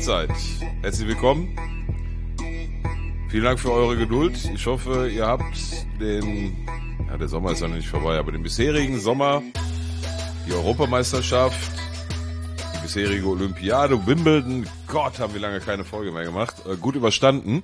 Halbzeit. Herzlich willkommen. Vielen Dank für eure Geduld. Ich hoffe, ihr habt der Sommer ist ja noch nicht vorbei, aber den bisherigen Sommer, die Europameisterschaft, die bisherige Olympiade, Wimbledon, Gott, haben wir lange keine Folge mehr gemacht, gut überstanden.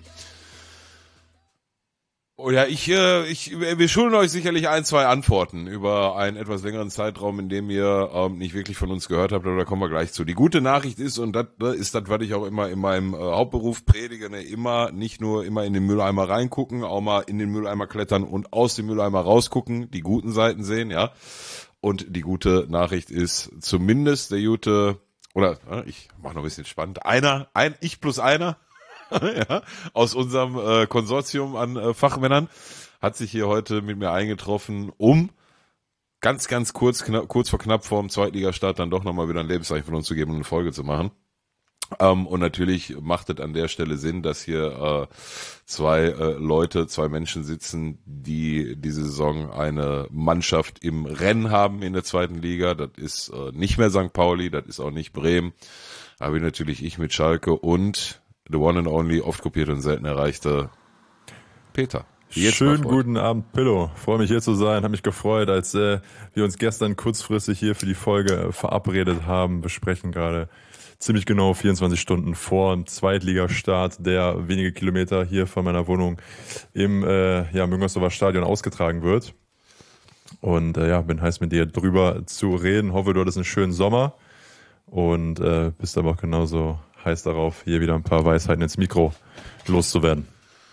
Oh ja, wir schulden euch sicherlich 1, 2 Antworten über einen etwas längeren Zeitraum, in dem ihr nicht wirklich von uns gehört habt, aber da kommen wir gleich zu. Die gute Nachricht ist, und das ist das, was ich auch immer in meinem Hauptberuf predige, nicht nur immer in den Mülleimer reingucken, auch mal in den Mülleimer klettern und aus dem Mülleimer rausgucken, die guten Seiten sehen, ja. Und die gute Nachricht ist zumindest ich mach noch ein bisschen spannend, ich plus einer. Ja, aus unserem Konsortium an Fachmännern hat sich hier heute mit mir eingetroffen, um ganz kurz vor knapp vorm Zweitligastart dann doch nochmal wieder ein Lebenszeichen von uns zu geben und eine Folge zu machen. Und natürlich macht es an der Stelle Sinn, dass hier zwei Menschen sitzen, die diese Saison eine Mannschaft im Rennen haben in der zweiten Liga. Das ist nicht mehr St. Pauli, das ist auch nicht Bremen, aber natürlich ich mit Schalke und the one and only, oft kopierte und selten erreichte Peter. Schönen guten Abend, Pillow. Freue mich hier zu sein. Habe mich gefreut, als wir uns gestern kurzfristig hier für die Folge verabredet haben. Besprechen gerade ziemlich genau 24 Stunden vor dem Zweitligastart, der wenige Kilometer hier von meiner Wohnung im Müngersdorfer Stadion ausgetragen wird. Und bin heiß mit dir drüber zu reden. Hoffe, du hattest einen schönen Sommer und bist aber auch genauso heiß darauf, hier wieder ein paar Weisheiten ins Mikro loszuwerden.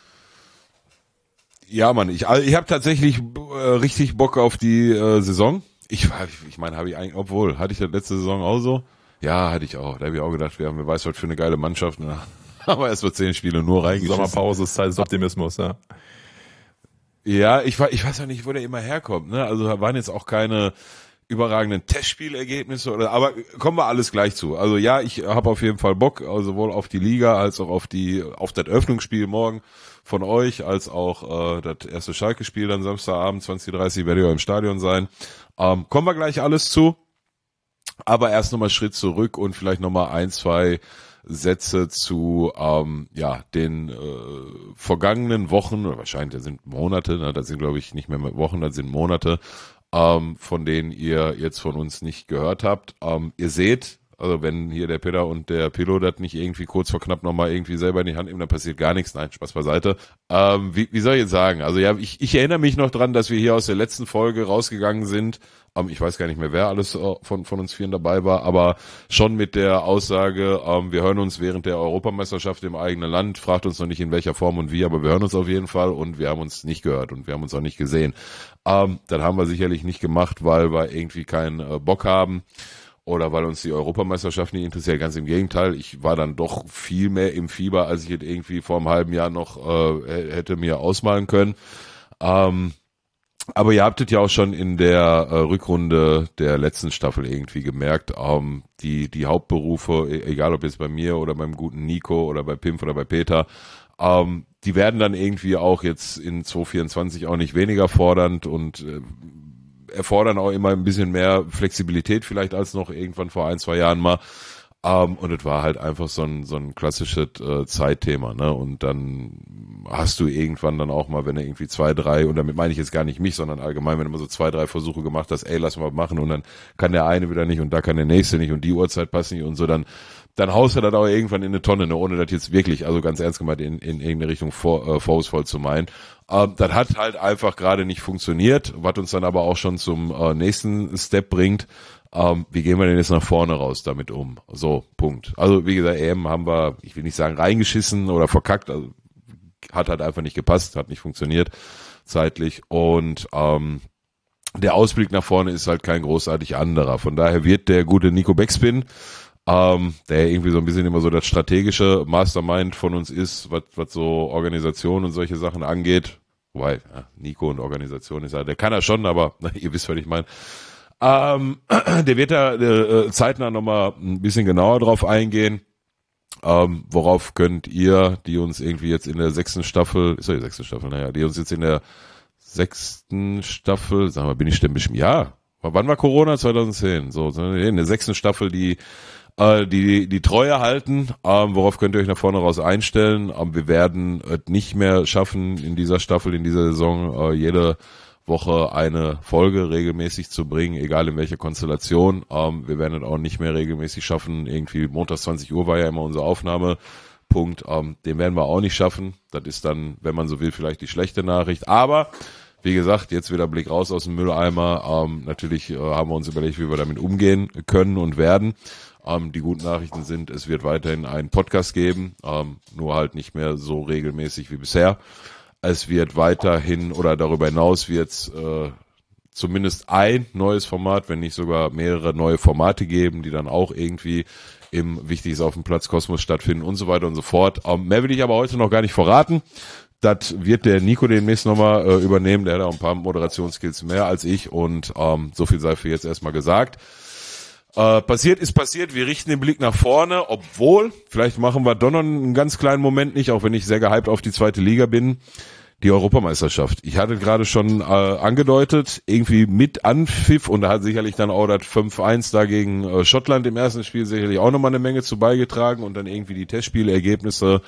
Ja, Mann, ich habe tatsächlich richtig Bock auf die Saison. Ich meine, habe ich eigentlich, hatte ich das letzte Saison auch so? Ja, hatte ich auch. Da habe ich auch gedacht, wer weiß, was für eine geile Mannschaft. Ne? Aber erst mal 10 Spiele nur reingeschissen. Sommerpause ist Zeit des Optimismus, ja. Ja, ich weiß auch nicht, wo der immer herkommt. Ne? Also da waren jetzt auch keine überragenden Testspielergebnisse aber kommen wir alles gleich zu. Also ja, ich habe auf jeden Fall Bock, also sowohl auf die Liga als auch auf das Öffnungsspiel morgen von euch, als auch das erste Schalke-Spiel dann Samstagabend 20:30 werde ich auch im Stadion sein. Kommen wir gleich alles zu, aber erst nochmal Schritt zurück und vielleicht nochmal 1, 2 Sätze zu den vergangenen Wochen, oder wahrscheinlich das sind Monate, ne, das sind glaube ich nicht mehr Wochen, das sind Monate, von denen ihr jetzt von uns nicht gehört habt. Ihr seht, also wenn hier der Peter und der Pillow das nicht irgendwie kurz vor knapp nochmal irgendwie selber in die Hand nehmen, dann passiert gar nichts. Nein, Spaß beiseite. Wie soll ich jetzt sagen? Also ja, ich erinnere mich noch dran, dass wir hier aus der letzten Folge rausgegangen sind. Ich weiß gar nicht mehr, wer alles von uns vieren dabei war, aber schon mit der Aussage, wir hören uns während der Europameisterschaft im eigenen Land, fragt uns noch nicht in welcher Form und wie, aber wir hören uns auf jeden Fall und wir haben uns nicht gehört und wir haben uns auch nicht gesehen. Das haben wir sicherlich nicht gemacht, weil wir irgendwie keinen Bock haben oder weil uns die Europameisterschaft nicht interessiert. Ganz im Gegenteil, ich war dann doch viel mehr im Fieber, als ich jetzt irgendwie vor einem halben Jahr noch hätte mir ausmalen können. Aber ihr habtet ja auch schon in der Rückrunde der letzten Staffel irgendwie gemerkt, die Hauptberufe, egal ob jetzt bei mir oder beim guten Nico oder bei Pimp oder bei Peter, die werden dann irgendwie auch jetzt in 2024 auch nicht weniger fordernd und erfordern auch immer ein bisschen mehr Flexibilität vielleicht als noch irgendwann vor 1, 2 Jahren mal. Und es war halt einfach so ein klassisches Zeitthema, ne? Und dann hast du irgendwann dann auch mal, wenn er irgendwie 2, 3, und damit meine ich jetzt gar nicht mich, sondern allgemein, wenn du mal so 2, 3 Versuche gemacht hast, lass mal machen, und dann kann der eine wieder nicht und da kann der nächste nicht und die Uhrzeit passt nicht und so, dann haust du das auch irgendwann in eine Tonne, ne? Ohne das jetzt wirklich, also ganz ernst gemeint, in irgendeine Richtung vorwurfsvoll zu meinen. Das hat halt einfach gerade nicht funktioniert, was uns dann aber auch schon zum nächsten Step bringt. Wie gehen wir denn jetzt nach vorne raus damit um? So, Punkt. Also wie gesagt, EM haben wir, ich will nicht sagen reingeschissen oder verkackt, also hat halt einfach nicht gepasst, hat nicht funktioniert zeitlich, und der Ausblick nach vorne ist halt kein großartig anderer. Von daher wird der gute Nico Backspin, der irgendwie so ein bisschen immer so das strategische Mastermind von uns ist, was so Organisation und solche Sachen angeht, wobei Nico und Organisation ist ja, der kann er schon, aber ihr wisst, was ich meine. Der wird da zeitnah nochmal ein bisschen genauer drauf eingehen. Worauf könnt ihr, die uns irgendwie jetzt in der 6. Staffel, ist ja die 6. Staffel, naja, die uns jetzt in der 6. Staffel, sag mal, bin ich denn bestimmt, ja, wann war Corona? 2010, so, in der 6. Staffel, die die Treue halten, worauf könnt ihr euch nach vorne raus einstellen. Wir werden es nicht mehr schaffen, in dieser Staffel, in dieser Saison jede Woche eine Folge regelmäßig zu bringen, egal in welcher Konstellation. Wir werden es auch nicht mehr regelmäßig schaffen. Irgendwie montags 20 Uhr war ja immer unser Aufnahmepunkt. Den werden wir auch nicht schaffen. Das ist dann, wenn man so will, vielleicht die schlechte Nachricht. Aber wie gesagt, jetzt wieder Blick raus aus dem Mülleimer. Natürlich haben wir uns überlegt, wie wir damit umgehen können und werden. Die guten Nachrichten sind, es wird weiterhin einen Podcast geben, nur halt nicht mehr so regelmäßig wie bisher. Es wird weiterhin oder darüber hinaus wird es zumindest ein neues Format, wenn nicht sogar mehrere neue Formate geben, die dann auch irgendwie im Wichtiges auf dem Platz Kosmos stattfinden und so weiter und so fort. Mehr will ich aber heute noch gar nicht verraten. Das wird der Nico demnächst nochmal übernehmen, der hat auch ein paar Moderationsskills mehr als ich und so viel sei für jetzt erstmal gesagt. Passiert ist passiert, wir richten den Blick nach vorne, obwohl, vielleicht machen wir doch noch einen ganz kleinen Moment nicht, auch wenn ich sehr gehypt auf die zweite Liga bin, die Europameisterschaft. Ich hatte gerade schon angedeutet, irgendwie mit Anpfiff und da hat sicherlich dann auch das 5-1 da gegen Schottland im ersten Spiel sicherlich auch nochmal eine Menge zu beigetragen und dann irgendwie die Testspielergebnisse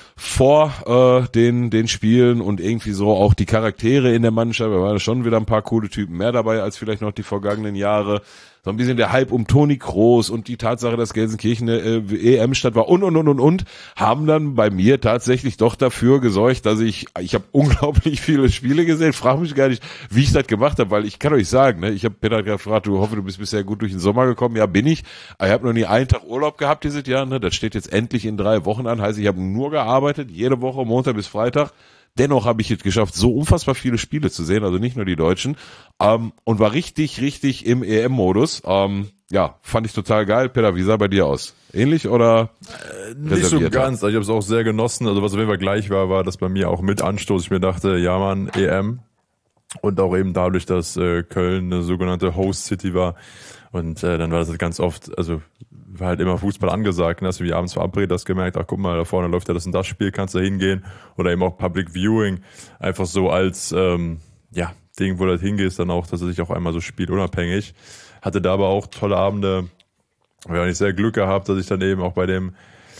vor den Spielen und irgendwie so auch die Charaktere in der Mannschaft. Da waren schon wieder ein paar coole Typen mehr dabei als vielleicht noch die vergangenen Jahre. So ein bisschen der Hype um Toni Kroos und die Tatsache, dass Gelsenkirchen eine EM-Stadt war und, haben dann bei mir tatsächlich doch dafür gesorgt, dass ich habe unglaublich viele Spiele gesehen, frage mich gar nicht, wie ich das gemacht habe, weil ich kann euch sagen, ne, ich habe Peter gefragt, du hoffe, du bist bisher gut durch den Sommer gekommen, ja bin ich, aber ich habe noch nie einen Tag Urlaub gehabt dieses Jahr, ne, das steht jetzt endlich in 3 Wochen an, heißt ich habe nur gearbeitet, jede Woche, Montag bis Freitag. Dennoch habe ich es geschafft, so unfassbar viele Spiele zu sehen, also nicht nur die Deutschen, und war richtig im EM-Modus. Ja, fand ich total geil. Peter, wie sah bei dir aus? Ähnlich oder nicht so ganz. Also ich habe es auch sehr genossen. Also was auf jeden Fall gleich war, dass bei mir auch mit Anstoß. Ich mir dachte, ja Mann, EM. Und auch eben dadurch, dass Köln eine sogenannte Host City war. Und dann war das halt ganz oft, also war halt immer Fußball angesagt, ne? Hast du wie abends verabredet, hast gemerkt, ach guck mal, da vorne läuft ja das und das Spiel, kannst da hingehen. Oder eben auch Public Viewing, einfach so als Ding, wo du halt hingehst, dann auch tatsächlich auch einmal so spielunabhängig. Hatte da aber auch tolle Abende, habe ich sehr Glück gehabt, dass ich dann eben auch bei dem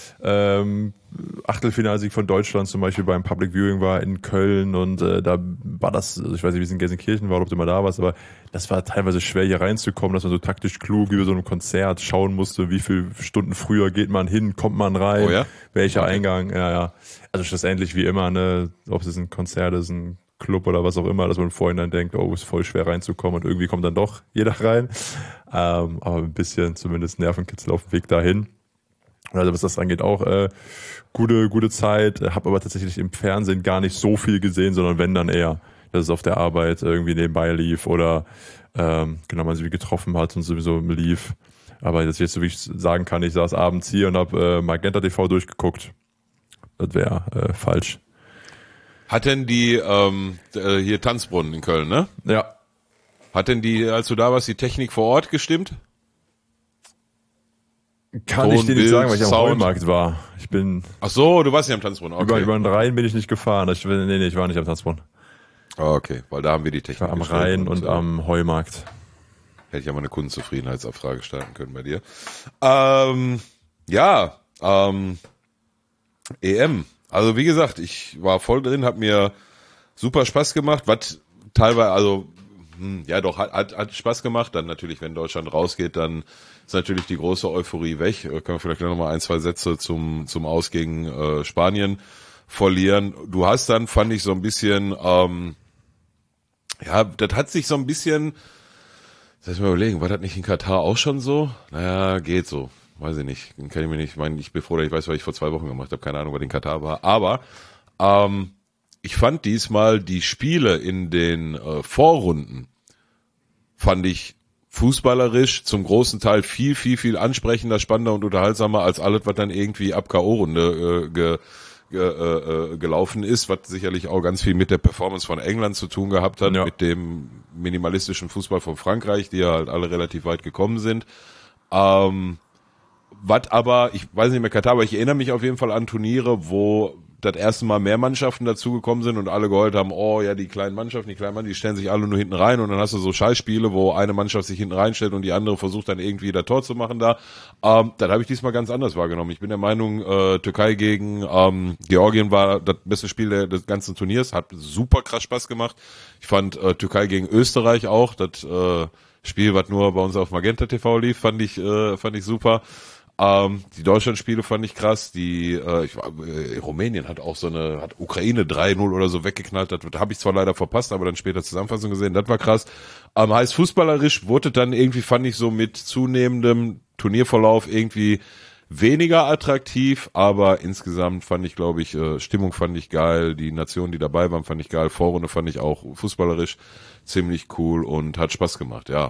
Achtelfinalsieg von Deutschland zum Beispiel beim Public Viewing war in Köln und da war das, also ich weiß nicht, wie es in Gelsenkirchen war, ob du mal da warst, aber das war teilweise schwer hier reinzukommen, dass man so taktisch klug über so ein Konzert schauen musste, wie viele Stunden früher geht man hin, kommt man rein, welcher Eingang, ja. Also schlussendlich wie immer, ne, ob es ein Konzert ist, ein Club oder was auch immer, dass man vorhin dann denkt, oh, ist voll schwer reinzukommen und irgendwie kommt dann doch jeder rein, aber ein bisschen zumindest Nervenkitzel auf dem Weg dahin. Also was das angeht auch gute Zeit, habe aber tatsächlich im Fernsehen gar nicht so viel gesehen, sondern wenn dann eher, dass es auf der Arbeit irgendwie nebenbei lief oder man sich getroffen hat und sowieso lief. Aber das jetzt so wie ich sagen kann, ich saß abends hier und habe Magenta TV durchgeguckt. Das wäre falsch. Hat denn die hier Tanzbrunnen in Köln, ne? Ja. Hat denn die, als du da warst, die Technik vor Ort gestimmt? Kann ich dir nicht sagen, weil ich am Heumarkt war. Ach so, du warst nicht am Tanzbrunnen. Okay. Über den Rhein bin ich nicht gefahren. Ich war nicht am Tanzbrunnen. Okay, weil da haben wir die Technik. Ich war am Rhein und am Heumarkt. Hätte ich ja mal eine Kundenzufriedenheitsabfrage starten können bei dir. EM. Also wie gesagt, ich war voll drin, hat mir super Spaß gemacht, was teilweise, also hat Spaß gemacht. Dann natürlich, wenn Deutschland rausgeht, dann ist natürlich die große Euphorie weg. Können wir vielleicht noch mal 1-2 Sätze zum Aus gegen Spanien verlieren. Du hast dann, fand ich so ein bisschen, das hat sich so ein bisschen, lass mich mal überlegen, war das nicht in Katar auch schon so? Naja, geht so. Weiß ich nicht. Kann ich mir nicht, ich bin froh, dass ich weiß, was ich vor 2 Wochen gemacht habe. Keine Ahnung, was in Katar war. Aber ich fand diesmal die Spiele in den Vorrunden, fand ich fußballerisch zum großen Teil viel ansprechender, spannender und unterhaltsamer als alles, was dann irgendwie ab K.O.-Runde gelaufen ist, was sicherlich auch ganz viel mit der Performance von England zu tun gehabt hat, mit dem minimalistischen Fußball von Frankreich, die ja halt alle relativ weit gekommen sind. Was aber, ich weiß nicht mehr Katar, aber ich erinnere mich auf jeden Fall an Turniere, wo das erste Mal mehr Mannschaften dazugekommen sind und alle geheult haben, oh ja, die kleinen Mannschaften, die stellen sich alle nur hinten rein und dann hast du so Scheißspiele, wo eine Mannschaft sich hinten reinstellt und die andere versucht dann irgendwie das Tor zu machen da. Das habe ich diesmal ganz anders wahrgenommen. Ich bin der Meinung, Türkei gegen Georgien war das beste Spiel des ganzen Turniers, hat super krass Spaß gemacht. Ich fand Türkei gegen Österreich auch, das Spiel, was nur bei uns auf Magenta TV lief, fand ich super. Die Deutschland-Spiele fand ich krass. Rumänien hat hat Ukraine 3-0 oder so weggeknallt. Das habe ich zwar leider verpasst, aber dann später Zusammenfassung gesehen. Das war krass. Heißt fußballerisch wurde dann irgendwie, fand ich so mit zunehmendem Turnierverlauf irgendwie weniger attraktiv, aber insgesamt fand ich, glaube ich, Stimmung fand ich geil. Die Nationen, die dabei waren, fand ich geil. Vorrunde fand ich auch fußballerisch ziemlich cool und hat Spaß gemacht, ja.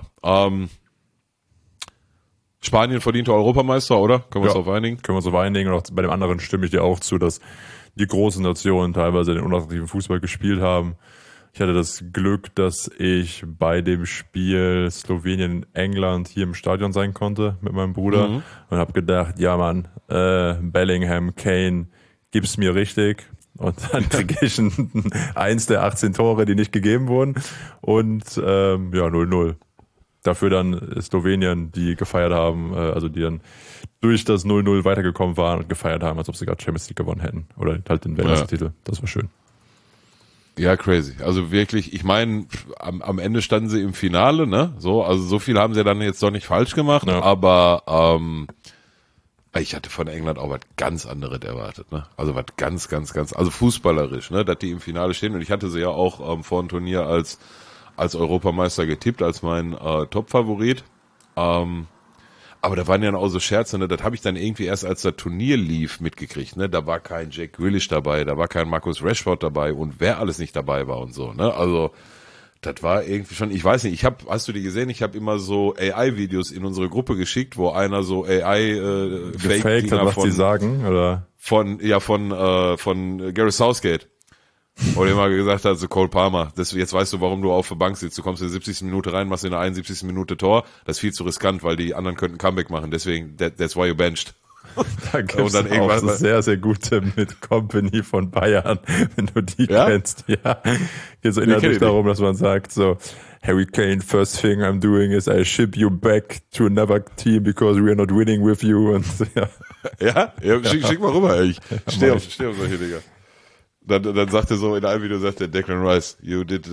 Spanien verdiente Europameister, oder? Können wir uns darauf einigen? Können wir uns darauf einigen. Und auch bei dem anderen stimme ich dir auch zu, dass die großen Nationen teilweise den unattraktiven Fußball gespielt haben. Ich hatte das Glück, dass ich bei dem Spiel Slowenien-England hier im Stadion sein konnte mit meinem Bruder und habe gedacht, ja Mann, Bellingham, Kane, gib's mir richtig. Und dann kriege ich eins der 18 Tore, die nicht gegeben wurden. Und 0-0. Dafür dann Slowenien, die gefeiert haben, also die dann durch das 0-0 weitergekommen waren und gefeiert haben, als ob sie gerade Champions League gewonnen hätten. Oder halt den Weltmeistertitel. Das war schön. Ja, crazy. Also wirklich, ich meine, am Ende standen sie im Finale, ne? Also so viel haben sie dann jetzt doch nicht falsch gemacht, aber ich hatte von England auch was ganz anderes erwartet, ne? Also was ganz, also fußballerisch, ne? Dass die im Finale stehen und ich hatte sie ja auch vor dem Turnier als Europameister getippt, als mein Top-Favorit. Aber da waren ja auch so Scherze, ne? Das habe ich dann irgendwie erst, als das Turnier lief, mitgekriegt, ne? Da war kein Jack Grealish dabei, da war kein Marcus Rashford dabei und wer alles nicht dabei war und so, ne? Also das war irgendwie schon, ich weiß nicht, hast du die gesehen? Ich habe immer so AI-Videos in unsere Gruppe geschickt, wo einer so gefaked hat, was die sagen, oder? Von Gareth Southgate. Oder immer gesagt hat, so Cole Palmer, jetzt weißt du, warum du auf der Bank sitzt. Du kommst in der 70. Minute rein, machst in der 71. Minute Tor. Das ist viel zu riskant, weil die anderen könnten Comeback machen. Deswegen, that's why you benched. Da gibt es auch sehr, sehr gute mit Company von Bayern, wenn du die kennst. Ja, geht so inhaltlich darum, dass man sagt so, Harry Kane, first thing I'm doing is I ship you back to another team because we are not winning with you. Und, schick mal rüber, ey. Ich stehe auf solche Dinger. Dann sagt er so, in einem Video sagt der Declan Rice, you did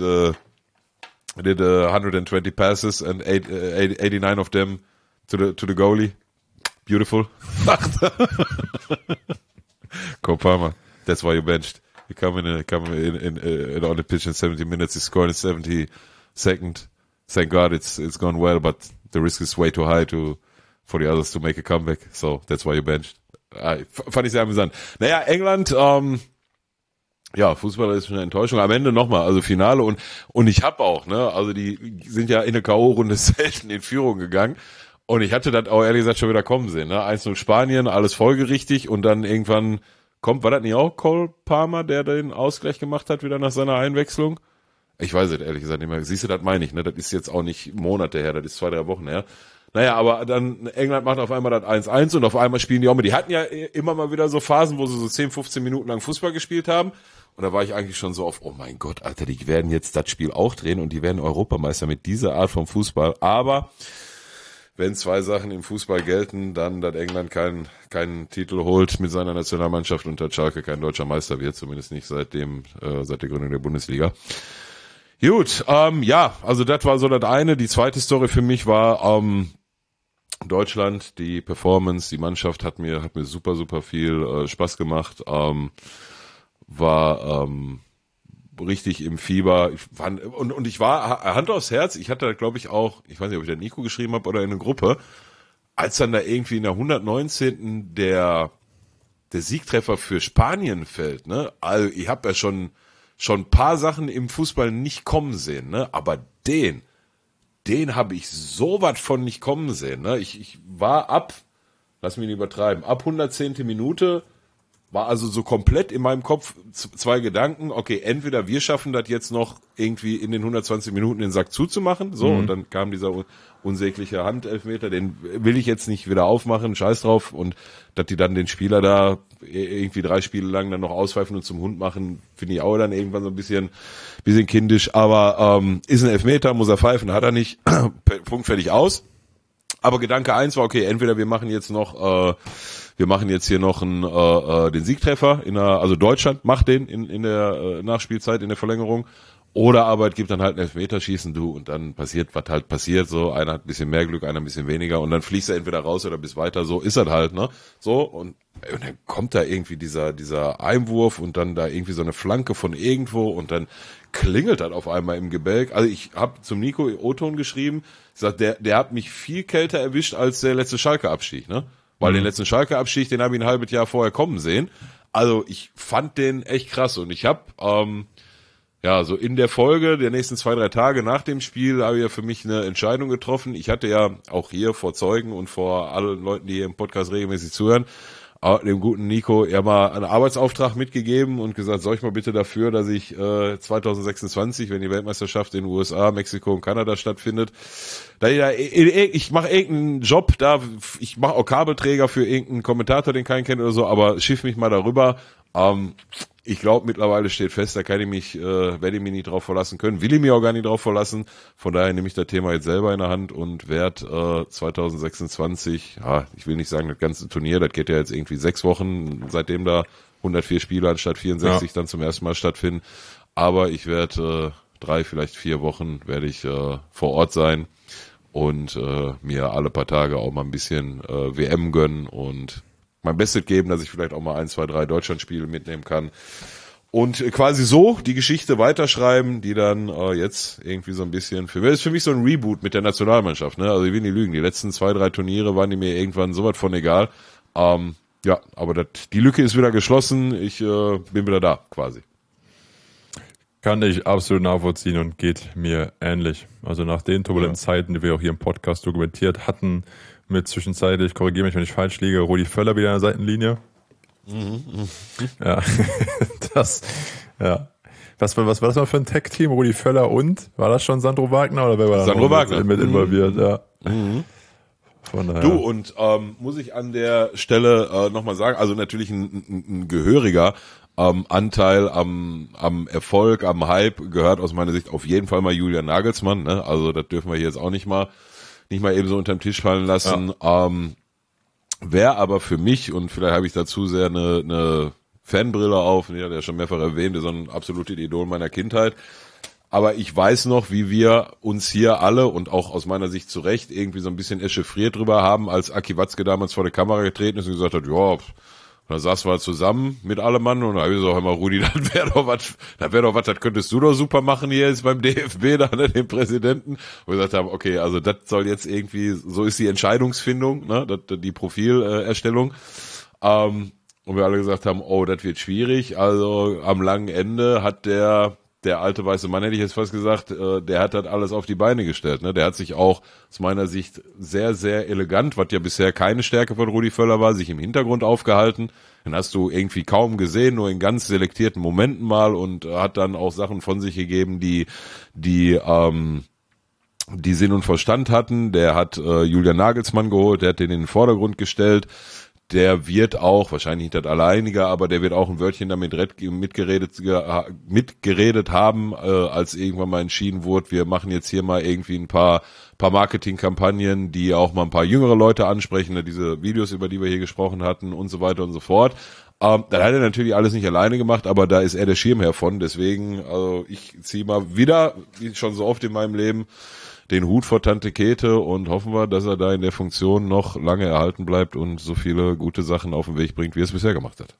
120 passes and 89 of them to the goalie. Beautiful. Cole Palmer, that's why you benched. You come in on the pitch in 70 minutes, you score in 72nd. Thank God it's gone well, but the risk is way too high for the others to make a comeback. So that's why you benched. Fand ich sehr amüsant. Naja, England, Fußballer ist schon eine Enttäuschung. Am Ende nochmal, also Finale und ich hab auch, ne, also die sind ja in eine K.O.-Runde selten in Führung gegangen und ich hatte das auch ehrlich gesagt schon wieder kommen sehen, ne, 1-0 Spanien, alles folgerichtig und dann irgendwann war das nicht auch Cole Palmer, der den Ausgleich gemacht hat, wieder nach seiner Einwechslung? Ich weiß es ehrlich gesagt nicht mehr. Siehst du, das meine ich, ne, das ist jetzt auch nicht Monate her, das ist 2-3 Wochen her. Naja, aber dann England macht auf einmal das 1-1 und auf einmal spielen die auch mit. Die hatten ja immer mal wieder so Phasen, wo sie so 10, 15 Minuten lang Fußball gespielt haben. Und da war ich eigentlich schon so auf, oh mein Gott, Alter, die werden jetzt das Spiel auch drehen und die werden Europameister mit dieser Art von Fußball. Aber wenn zwei Sachen im Fußball gelten, dann, dass England keinen Titel holt mit seiner Nationalmannschaft und dass Schalke kein deutscher Meister wird, zumindest nicht seit der Gründung der Bundesliga. Gut, also das war so das eine. Die zweite Story für mich war Deutschland, die Performance, die Mannschaft hat mir super, super viel Spaß gemacht. War richtig im Fieber. Ich war Hand aufs Herz. Ich hatte, glaube ich, auch, ich weiß nicht, ob ich da Nico geschrieben habe oder in eine Gruppe, als dann da irgendwie in der 119. der Siegtreffer für Spanien fällt, ne? Also ich habe ja schon ein paar Sachen im Fußball nicht kommen sehen, ne? Aber den habe ich so was von nicht kommen sehen, ne? Ich war lass mich nicht übertreiben, ab 110. Minute war also so komplett in meinem Kopf zwei Gedanken, okay, entweder wir schaffen das jetzt noch irgendwie in den 120 Minuten den Sack zuzumachen, so, und dann kam dieser unsägliche Handelfmeter, den will ich jetzt nicht wieder aufmachen, scheiß drauf, und dass die dann den Spieler da irgendwie 3 Spiele lang dann noch auspfeifen und zum Hund machen, finde ich auch dann irgendwann so ein bisschen kindisch, aber ist ein Elfmeter, muss er pfeifen, hat er nicht, Punkt, fertig, aus. Aber Gedanke 1 war, okay, entweder wir machen jetzt hier noch den Siegtreffer also Deutschland macht den in der Nachspielzeit, in der Verlängerung, oder aber es gibt dann halt ein Elfmeterschießen, und dann passiert, was halt passiert, so, einer hat ein bisschen mehr Glück, einer ein bisschen weniger, und dann fliegst du entweder raus oder bist weiter, so ist das halt, ne, so, und dann kommt da irgendwie dieser Einwurf und dann da irgendwie so eine Flanke von irgendwo und dann klingelt das auf einmal im Gebälk. Also ich habe zum Nico O-Ton geschrieben, ich sag, der hat mich viel kälter erwischt als der letzte Schalke-Abstieg, ne? Weil den letzten Schalke-Abstieg, den habe ich ein halbes Jahr vorher kommen sehen. Also ich fand den echt krass, und ich habe so in der Folge der nächsten 2-3 Tage nach dem Spiel habe ich ja für mich eine Entscheidung getroffen. Ich hatte ja auch hier vor Zeugen und vor allen Leuten, die hier im Podcast regelmäßig zuhören, dem guten Nico ja mal einen Arbeitsauftrag mitgegeben und gesagt, sorg mal bitte dafür, dass ich 2026, wenn die Weltmeisterschaft in den USA, Mexiko und Kanada stattfindet, ich mache irgendeinen Job da, ich mache auch Kabelträger für irgendeinen Kommentator, den keinen kennt oder so, aber schiff mich mal darüber. Ich glaube, mittlerweile steht fest, da werde ich mich nicht drauf verlassen können, will ich mich auch gar nicht drauf verlassen. Von daher nehme ich das Thema jetzt selber in der Hand und werde 2026, ich will nicht sagen das ganze Turnier, das geht ja jetzt irgendwie 6 Wochen, seitdem da 104 Spiele anstatt 64 dann zum ersten Mal stattfinden. Aber ich werde 3, vielleicht 4 Wochen werde ich vor Ort sein und mir alle paar Tage auch mal ein bisschen WM gönnen und mein Bestes geben, dass ich vielleicht auch mal 1, 2, 3 Deutschlandspiele mitnehmen kann. Und quasi so die Geschichte weiterschreiben, die dann jetzt irgendwie so ein bisschen, ist für mich so ein Reboot mit der Nationalmannschaft, ne? Also ich will nicht lügen, die letzten 2, 3 Turniere waren die mir irgendwann sowas von egal. Aber die Lücke ist wieder geschlossen, ich bin wieder da, quasi. Kann ich absolut nachvollziehen und geht mir ähnlich. Also nach den turbulenten Zeiten, die wir auch hier im Podcast dokumentiert hatten, mit zwischenzeitlich, korrigiere mich, wenn ich falsch liege, Rudi Völler wieder an der Seitenlinie. Ja, Was war das mal für ein Tech-Team? Rudi Völler und? War das schon Sandro Wagner oder wer war da Sandro Wagner mit involviert? Ja. Von daher. Du, und muss ich an der Stelle nochmal sagen, also natürlich ein gehöriger Anteil am Erfolg, am Hype gehört aus meiner Sicht auf jeden Fall mal Julian Nagelsmann, ne? Also das dürfen wir hier jetzt auch nicht mal eben so unterm Tisch fallen lassen. Ja. Wer aber für mich, und vielleicht habe ich dazu sehr eine Fanbrille auf, ich hatte ja schon mehrfach erwähnt, ist so ein absolutes Idol meiner Kindheit. Aber ich weiß noch, wie wir uns hier alle und auch aus meiner Sicht zu Recht irgendwie so ein bisschen echauffiert drüber haben, als Aki Watzke damals vor der Kamera getreten ist und gesagt hat, ja, da saßen wir zusammen mit allem Mann und da habe ich gesagt, hör mal, Rudi, das wäre doch was, das könntest du doch super machen hier jetzt beim DFB, da, ne, dem Präsidenten. Und wir gesagt haben, okay, also das soll jetzt irgendwie, so ist die Entscheidungsfindung, ne, die Profilerstellung. Und wir alle gesagt haben, oh, das wird schwierig. Also am langen Ende hat der alte weiße Mann, hätte ich jetzt fast gesagt, der hat das alles auf die Beine gestellt. Ne? Der hat sich auch aus meiner Sicht sehr, sehr elegant, was ja bisher keine Stärke von Rudi Völler war, sich im Hintergrund aufgehalten. Den hast du irgendwie kaum gesehen, nur in ganz selektierten Momenten mal, und hat dann auch Sachen von sich gegeben, die Sinn und Verstand hatten. Der hat Julian Nagelsmann geholt, der hat den in den Vordergrund gestellt. Der wird auch, wahrscheinlich nicht das Alleinige, aber der wird auch ein Wörtchen damit mitgeredet haben, als irgendwann mal entschieden wurde, wir machen jetzt hier mal irgendwie ein paar Marketingkampagnen, die auch mal ein paar jüngere Leute ansprechen, diese Videos, über die wir hier gesprochen hatten und so weiter und so fort. Das hat er natürlich alles nicht alleine gemacht, aber da ist er der Schirmherr von, deswegen, also ich ziehe mal wieder, wie schon so oft in meinem Leben, den Hut vor Tante Käthe und hoffen wir, dass er da in der Funktion noch lange erhalten bleibt und so viele gute Sachen auf den Weg bringt, wie er es bisher gemacht hat.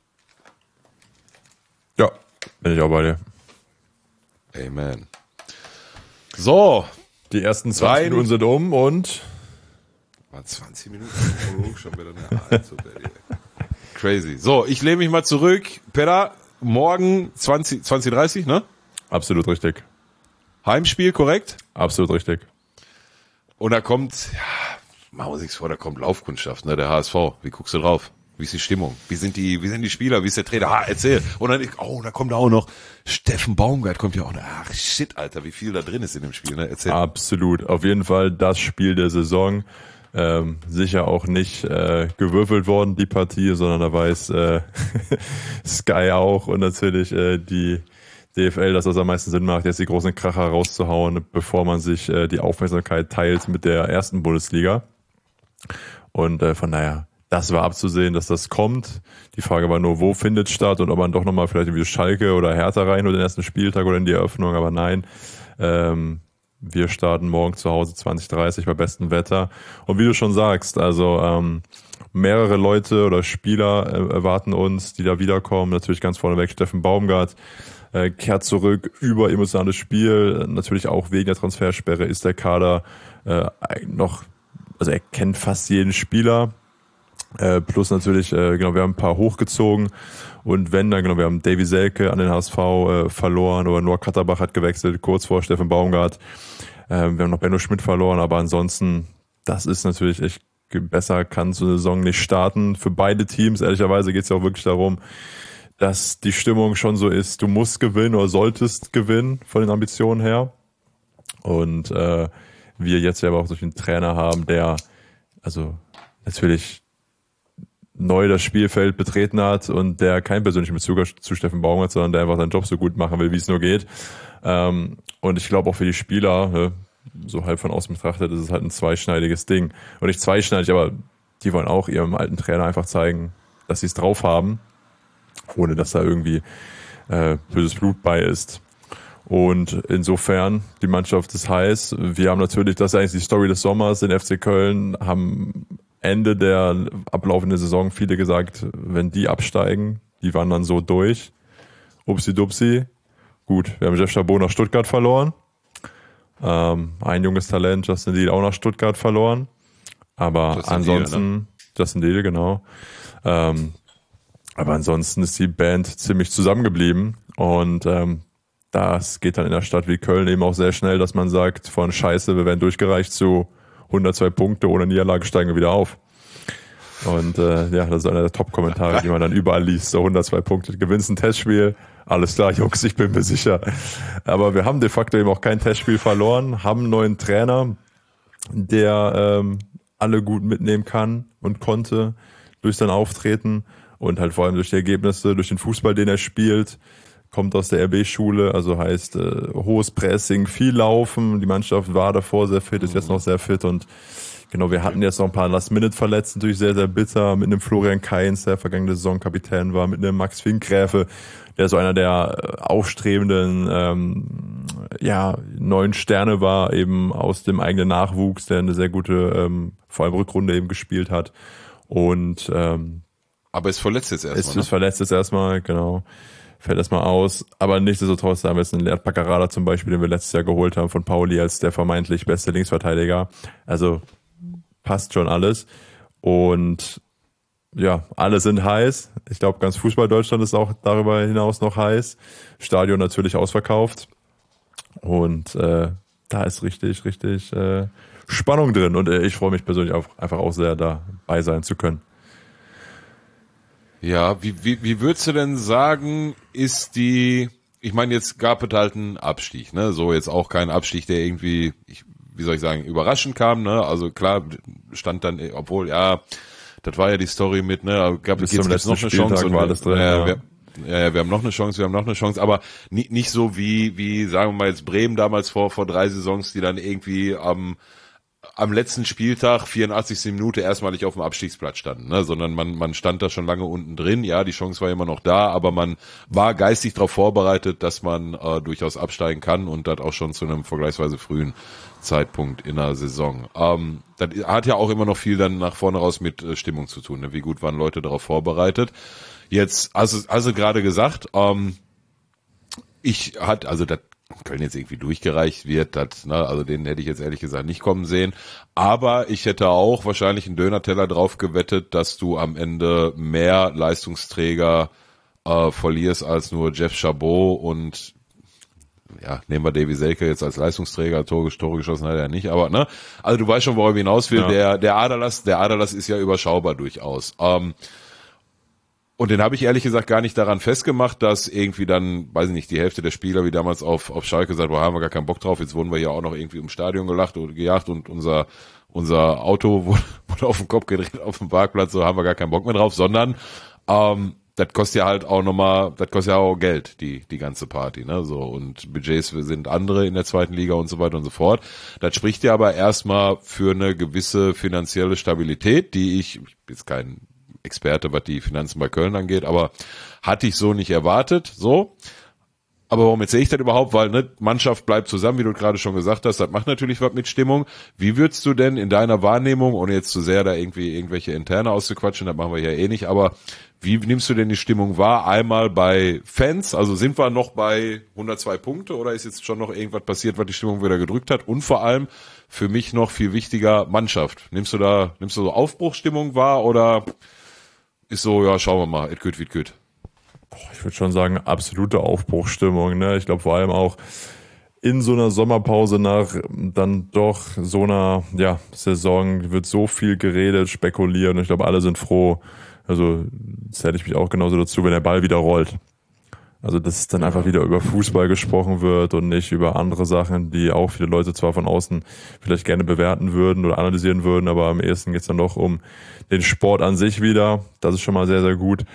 Ja, bin ich auch bei dir. Amen. So. Die ersten 20 Minuten sind um und... 20 Minuten? Schon wieder eine Crazy. So, ich lehne mich mal zurück. Pedda, morgen 20:30, ne? Absolut richtig. Heimspiel, korrekt? Absolut richtig. Und da kommt, machen wir uns nichts vor, da kommt Laufkundschaft, ne, der HSV. Wie guckst du drauf? Wie ist die Stimmung? Wie sind die Spieler? Wie ist der Trainer? Erzähl. Und dann, da kommt auch noch Steffen Baumgart kommt ja auch noch. Ach, shit, Alter, wie viel da drin ist in dem Spiel, ne? Erzähl. Absolut. Auf jeden Fall das Spiel der Saison. Sicher auch nicht gewürfelt worden, die Partie, sondern da weiß Sky auch und natürlich die DFL, dass das am meisten Sinn macht, jetzt die großen Kracher rauszuhauen, bevor man sich die Aufmerksamkeit teilt mit der ersten Bundesliga. Und von daher, das war abzusehen, dass das kommt. Die Frage war nur, wo findet statt und ob man doch nochmal vielleicht irgendwie Schalke oder Hertha rein oder den ersten Spieltag oder in die Eröffnung, aber nein. Wir starten morgen zu Hause 20:30 bei bestem Wetter. Und wie du schon sagst, also mehrere Leute oder Spieler erwarten uns, die da wiederkommen. Natürlich ganz vorneweg Steffen Baumgart kehrt zurück, überemotionales Spiel. Natürlich auch wegen der Transfersperre ist der Kader noch, also er kennt fast jeden Spieler. Plus natürlich, wir haben ein paar hochgezogen und wenn, dann wir haben Davy Selke an den HSV verloren oder Noah Katterbach hat gewechselt, kurz vor Steffen Baumgart. Wir haben noch Benno Schmidt verloren, aber ansonsten, das ist natürlich echt besser, kann so eine Saison nicht starten. Für beide Teams, ehrlicherweise geht es ja auch wirklich darum, dass die Stimmung schon so ist, du musst gewinnen oder solltest gewinnen von den Ambitionen her. Und wir jetzt ja aber auch durch einen Trainer haben, der also natürlich neu das Spielfeld betreten hat und der keinen persönlichen Bezug zu Steffen Baumgart, sondern der einfach seinen Job so gut machen will, wie es nur geht. Und ich glaube auch für die Spieler, so halb von außen betrachtet, ist es halt ein zweischneidiges Ding. Und nicht zweischneidig, aber die wollen auch ihrem alten Trainer einfach zeigen, dass sie es drauf haben, ohne dass da irgendwie böses Blut bei ist. Und insofern, die Mannschaft ist heiß. Wir haben natürlich, das ist eigentlich die Story des Sommers, den FC Köln haben Ende der ablaufenden Saison viele gesagt, wenn die absteigen, die waren dann so durch. Upsi-dupsi. Gut, wir haben Jeff Chabot nach Stuttgart verloren. Ein junges Talent, Justin Deal, auch nach Stuttgart verloren. Aber Justin ansonsten, Deal, ne? Justin Deal, genau. Aber ansonsten ist die Band ziemlich zusammengeblieben. Und das geht dann in der Stadt wie Köln eben auch sehr schnell, dass man sagt, von Scheiße, wir werden durchgereicht zu 102 Punkte, ohne Niederlage steigen wir wieder auf. Und das ist einer der Top-Kommentare, die man dann überall liest. So 102 Punkte, gewinnst ein Testspiel, alles klar, Jungs, ich bin mir sicher. Aber wir haben de facto eben auch kein Testspiel verloren, haben einen neuen Trainer, der alle gut mitnehmen kann und konnte durch sein Auftreten und halt vor allem durch die Ergebnisse, durch den Fußball, den er spielt. Kommt aus der RB-Schule, also heißt hohes Pressing, viel Laufen. Die Mannschaft war davor sehr fit, ist jetzt noch sehr fit und genau, wir hatten jetzt noch ein paar Last-Minute-Verletzten, natürlich sehr, sehr bitter, mit einem Florian Kainz, der vergangene Saison Kapitän war, mit einem Max Finkgräfe, der so einer der aufstrebenden neuen Sterne war, eben aus dem eigenen Nachwuchs, der eine sehr gute, vor allem Rückrunde eben gespielt hat und aber ist verletzt jetzt erstmal. Ist verletzt jetzt erstmal, genau. Fällt erstmal aus, aber nichtsdestotrotz haben wir jetzt einen Leert Paccarada zum Beispiel, den wir letztes Jahr geholt haben von Pauli als der vermeintlich beste Linksverteidiger. Also passt schon alles und ja, alle sind heiß. Ich glaube, ganz Fußball Deutschland ist auch darüber hinaus noch heiß. Stadion natürlich ausverkauft und da ist richtig Spannung drin und ich freue mich persönlich auch, einfach auch sehr dabei sein zu können. Ja, wie würdest du denn sagen, ist die, ich meine, jetzt gab es halt einen Abstieg, ne? So jetzt auch kein Abstieg, der irgendwie, wie soll ich sagen, überraschend kam, ne? Also klar, stand dann, obwohl, ja, das war ja die Story mit, ne? Bis zum letzten noch eine Chance und war alles drin. Wir haben noch eine Chance, aber nicht so wie, sagen wir mal jetzt Bremen damals vor 3 Saisons, die dann irgendwie am letzten Spieltag, 84. Minute, erstmalig auf dem Abstiegsplatz standen, ne? Sondern man stand da schon lange unten drin. Ja, die Chance war immer noch da, aber man war geistig darauf vorbereitet, dass man durchaus absteigen kann und das auch schon zu einem vergleichsweise frühen Zeitpunkt in der Saison. Das hat ja auch immer noch viel dann nach vorne raus mit Stimmung zu tun, ne? Wie gut waren Leute darauf vorbereitet? Jetzt, also gerade gesagt, das Köln jetzt irgendwie durchgereicht wird, also den hätte ich jetzt ehrlich gesagt nicht kommen sehen. Aber ich hätte auch wahrscheinlich einen Döner-Teller drauf gewettet, dass du am Ende mehr Leistungsträger verlierst als nur Jeff Chabot und ja, nehmen wir Davy Selke jetzt als Leistungsträger, Tore geschossen hat er ja nicht, aber ne, also du weißt schon, worauf ich hinaus will. Ja. Der Aderlass ist ja überschaubar durchaus. Und den habe ich ehrlich gesagt gar nicht daran festgemacht, dass irgendwie dann, weiß ich nicht, die Hälfte der Spieler wie damals auf Schalke gesagt, boah, haben wir gar keinen Bock drauf, jetzt wurden wir hier auch noch irgendwie im Stadion gejagt und unser Auto wurde auf den Kopf gedreht auf dem Parkplatz, so haben wir gar keinen Bock mehr drauf, sondern das kostet ja halt auch nochmal, das kostet ja auch Geld, die ganze Party, ne, so, und Budgets sind andere in der zweiten Liga und so weiter und so fort. Das spricht ja aber erstmal für eine gewisse finanzielle Stabilität, die ich bin jetzt kein Experte, was die Finanzen bei Köln angeht, aber hatte ich so nicht erwartet, so. Aber warum erzähle ich das überhaupt? Weil, ne, Mannschaft bleibt zusammen, wie du gerade schon gesagt hast, das macht natürlich was mit Stimmung. Wie würdest du denn in deiner Wahrnehmung, ohne jetzt zu sehr da irgendwie irgendwelche Interne auszuquatschen, das machen wir ja eh nicht, aber wie nimmst du denn die Stimmung wahr? Einmal bei Fans, also sind wir noch bei 102 Punkte oder ist jetzt schon noch irgendwas passiert, was die Stimmung wieder gedrückt hat? Und vor allem für mich noch viel wichtiger, Mannschaft. Nimmst du so Aufbruchsstimmung wahr oder ist so, ja, schauen wir mal, it good, wie it good? Ich würde schon sagen, absolute Aufbruchsstimmung, ne? Ich glaube vor allem auch in so einer Sommerpause nach dann doch so einer, ja, Saison wird so viel geredet, spekuliert und ich glaube, alle sind froh. Also, zähle ich mich auch genauso dazu, wenn der Ball wieder rollt. Also, dass dann einfach wieder über Fußball gesprochen wird und nicht über andere Sachen, die auch viele Leute zwar von außen vielleicht gerne bewerten würden oder analysieren würden, aber am ehesten geht's dann doch um den Sport an sich wieder. Das ist schon mal sehr, sehr gut.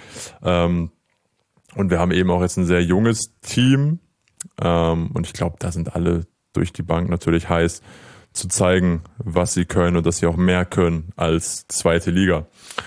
Und wir haben eben auch jetzt ein sehr junges Team. Und ich glaube, da sind alle durch die Bank natürlich heiß zu zeigen, was sie können und dass sie auch mehr können als zweite Liga.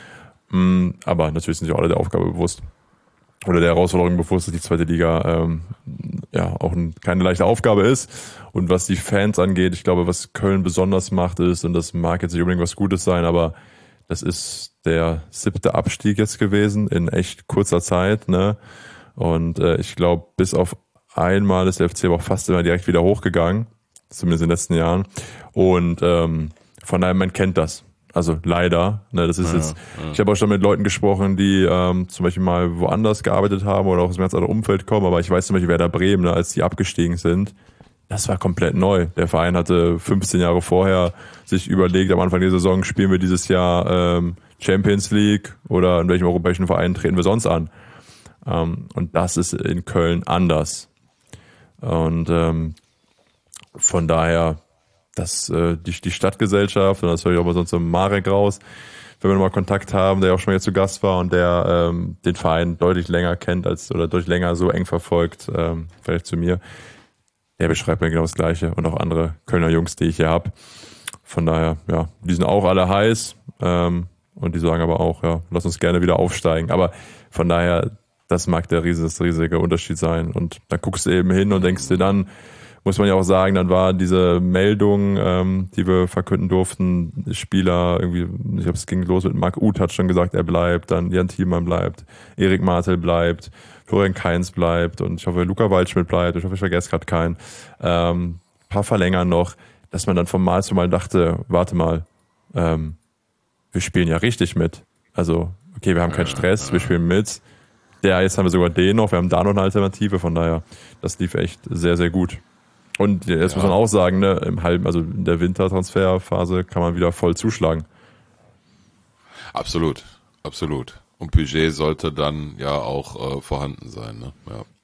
Aber natürlich sind sie auch alle der Aufgabe bewusst oder der Herausforderung bewusst, dass die zweite Liga ja auch keine leichte Aufgabe ist. Und was die Fans angeht, ich glaube, was Köln besonders macht ist, und das mag jetzt nicht unbedingt was Gutes sein, aber das ist der 7. Abstieg jetzt gewesen in echt kurzer Zeit, ne? Und ich glaube, bis auf einmal ist der FC aber auch fast immer direkt wieder hochgegangen, zumindest in den letzten Jahren. Und von daher, man kennt das. Also leider, ne, das ist jetzt. Ich habe auch schon mit Leuten gesprochen, die zum Beispiel mal woanders gearbeitet haben oder auch aus einem ganz anderen Umfeld kommen, aber ich weiß zum Beispiel Werder Bremen, ne, als die abgestiegen sind, das war komplett neu. Der Verein hatte 15 Jahre vorher sich überlegt, am Anfang der Saison spielen wir dieses Jahr Champions League oder in welchem europäischen Verein treten wir sonst an. Und das ist in Köln anders. Und von daher, dass die Stadtgesellschaft, und das höre ich auch mal sonst im Marek raus, wenn wir nochmal Kontakt haben, der auch schon mal jetzt zu Gast war und der den Verein deutlich länger kennt oder deutlich länger so eng verfolgt, vielleicht zu mir, der beschreibt mir genau das Gleiche und auch andere Kölner Jungs, die ich hier habe. Von daher, ja, die sind auch alle heiß und die sagen aber auch, ja, lass uns gerne wieder aufsteigen. Aber von daher, das mag das riesige Unterschied sein. Und dann guckst du eben hin und denkst dir dann, muss man ja auch sagen, dann war diese Meldung, die wir verkünden durften, Spieler, irgendwie, ich glaube, es ging los mit Marc Uth, hat schon gesagt, er bleibt, dann Jan Thielmann bleibt, Erik Martel bleibt, Florian Kainz bleibt und ich hoffe, Luca Waldschmidt bleibt, ich hoffe, ich vergesse gerade keinen. Paar verlängern noch, dass man dann von Mal zu Mal dachte, warte mal, wir spielen ja richtig mit. Also, okay, wir haben keinen Stress, wir spielen mit. Jetzt haben wir sogar den noch, wir haben da noch eine Alternative, von daher, das lief echt sehr, sehr gut. Und jetzt muss man auch sagen, ne, also in der Wintertransferphase kann man wieder voll zuschlagen. Absolut, absolut. Und Budget sollte dann ja auch vorhanden sein, ne?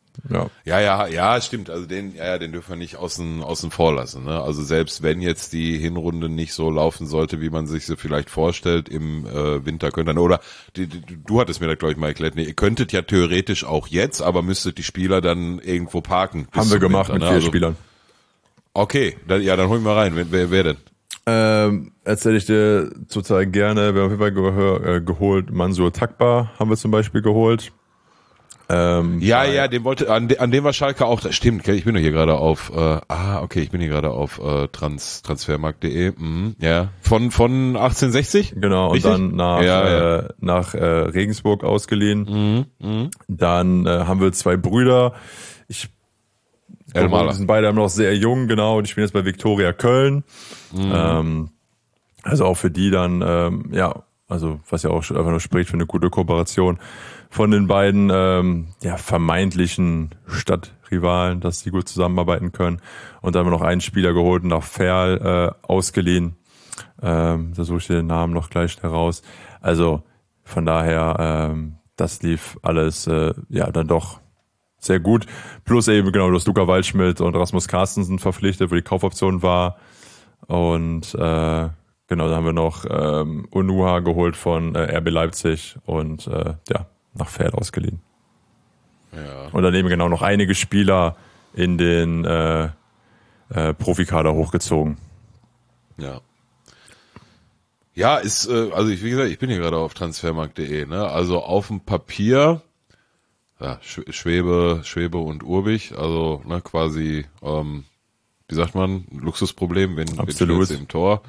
Ja, stimmt. Also den dürfen wir nicht außen vor lassen, ne? Also selbst wenn jetzt die Hinrunde nicht so laufen sollte, wie man sich sie vielleicht vorstellt, im Winter könnte dann, oder du hattest mir da, glaube ich, mal erklärt, ihr könntet ja theoretisch auch jetzt, aber müsstet die Spieler dann irgendwo parken. Haben wir gemacht Winter, mit 4 Spielern. Okay, dann holen wir rein. Wer denn? Erzähle ich dir total gerne. Wir haben auf jeden Fall geholt. Mansour Takbar haben wir zum Beispiel geholt. Den an dem war Schalke auch. Das stimmt. Ich bin doch hier gerade auf. Ich bin hier gerade auf transfermarkt.de. Ja, von 1860. Genau. Richtig? Und dann nach Regensburg ausgeliehen. Dann haben wir 2 Brüder. Die sind beide noch sehr jung, genau, und ich bin jetzt bei Viktoria Köln. Also auch für die dann, also was ja auch schon einfach nur spricht für eine gute Kooperation von den beiden vermeintlichen Stadtrivalen, dass die gut zusammenarbeiten können. Und dann haben wir noch einen Spieler geholt und nach Ferl ausgeliehen. Da suche ich den Namen noch gleich heraus. Also von daher, das lief alles dann doch sehr gut. Plus eben genau, du hast Luca Waldschmidt und Rasmus Carstensen verpflichtet, wo die Kaufoption war. Und genau, da haben wir noch Onuha geholt von RB Leipzig und nach Pferd ausgeliehen. Ja. Und daneben genau noch einige Spieler in den Profikader hochgezogen. Ja. Ja, wie gesagt, ich bin hier gerade auf transfermarkt.de, ne? Also auf dem Papier, ja, Schwebe und Urbich, also ne, quasi, wie sagt man, Luxusproblem, wenn Absolut. im Tor.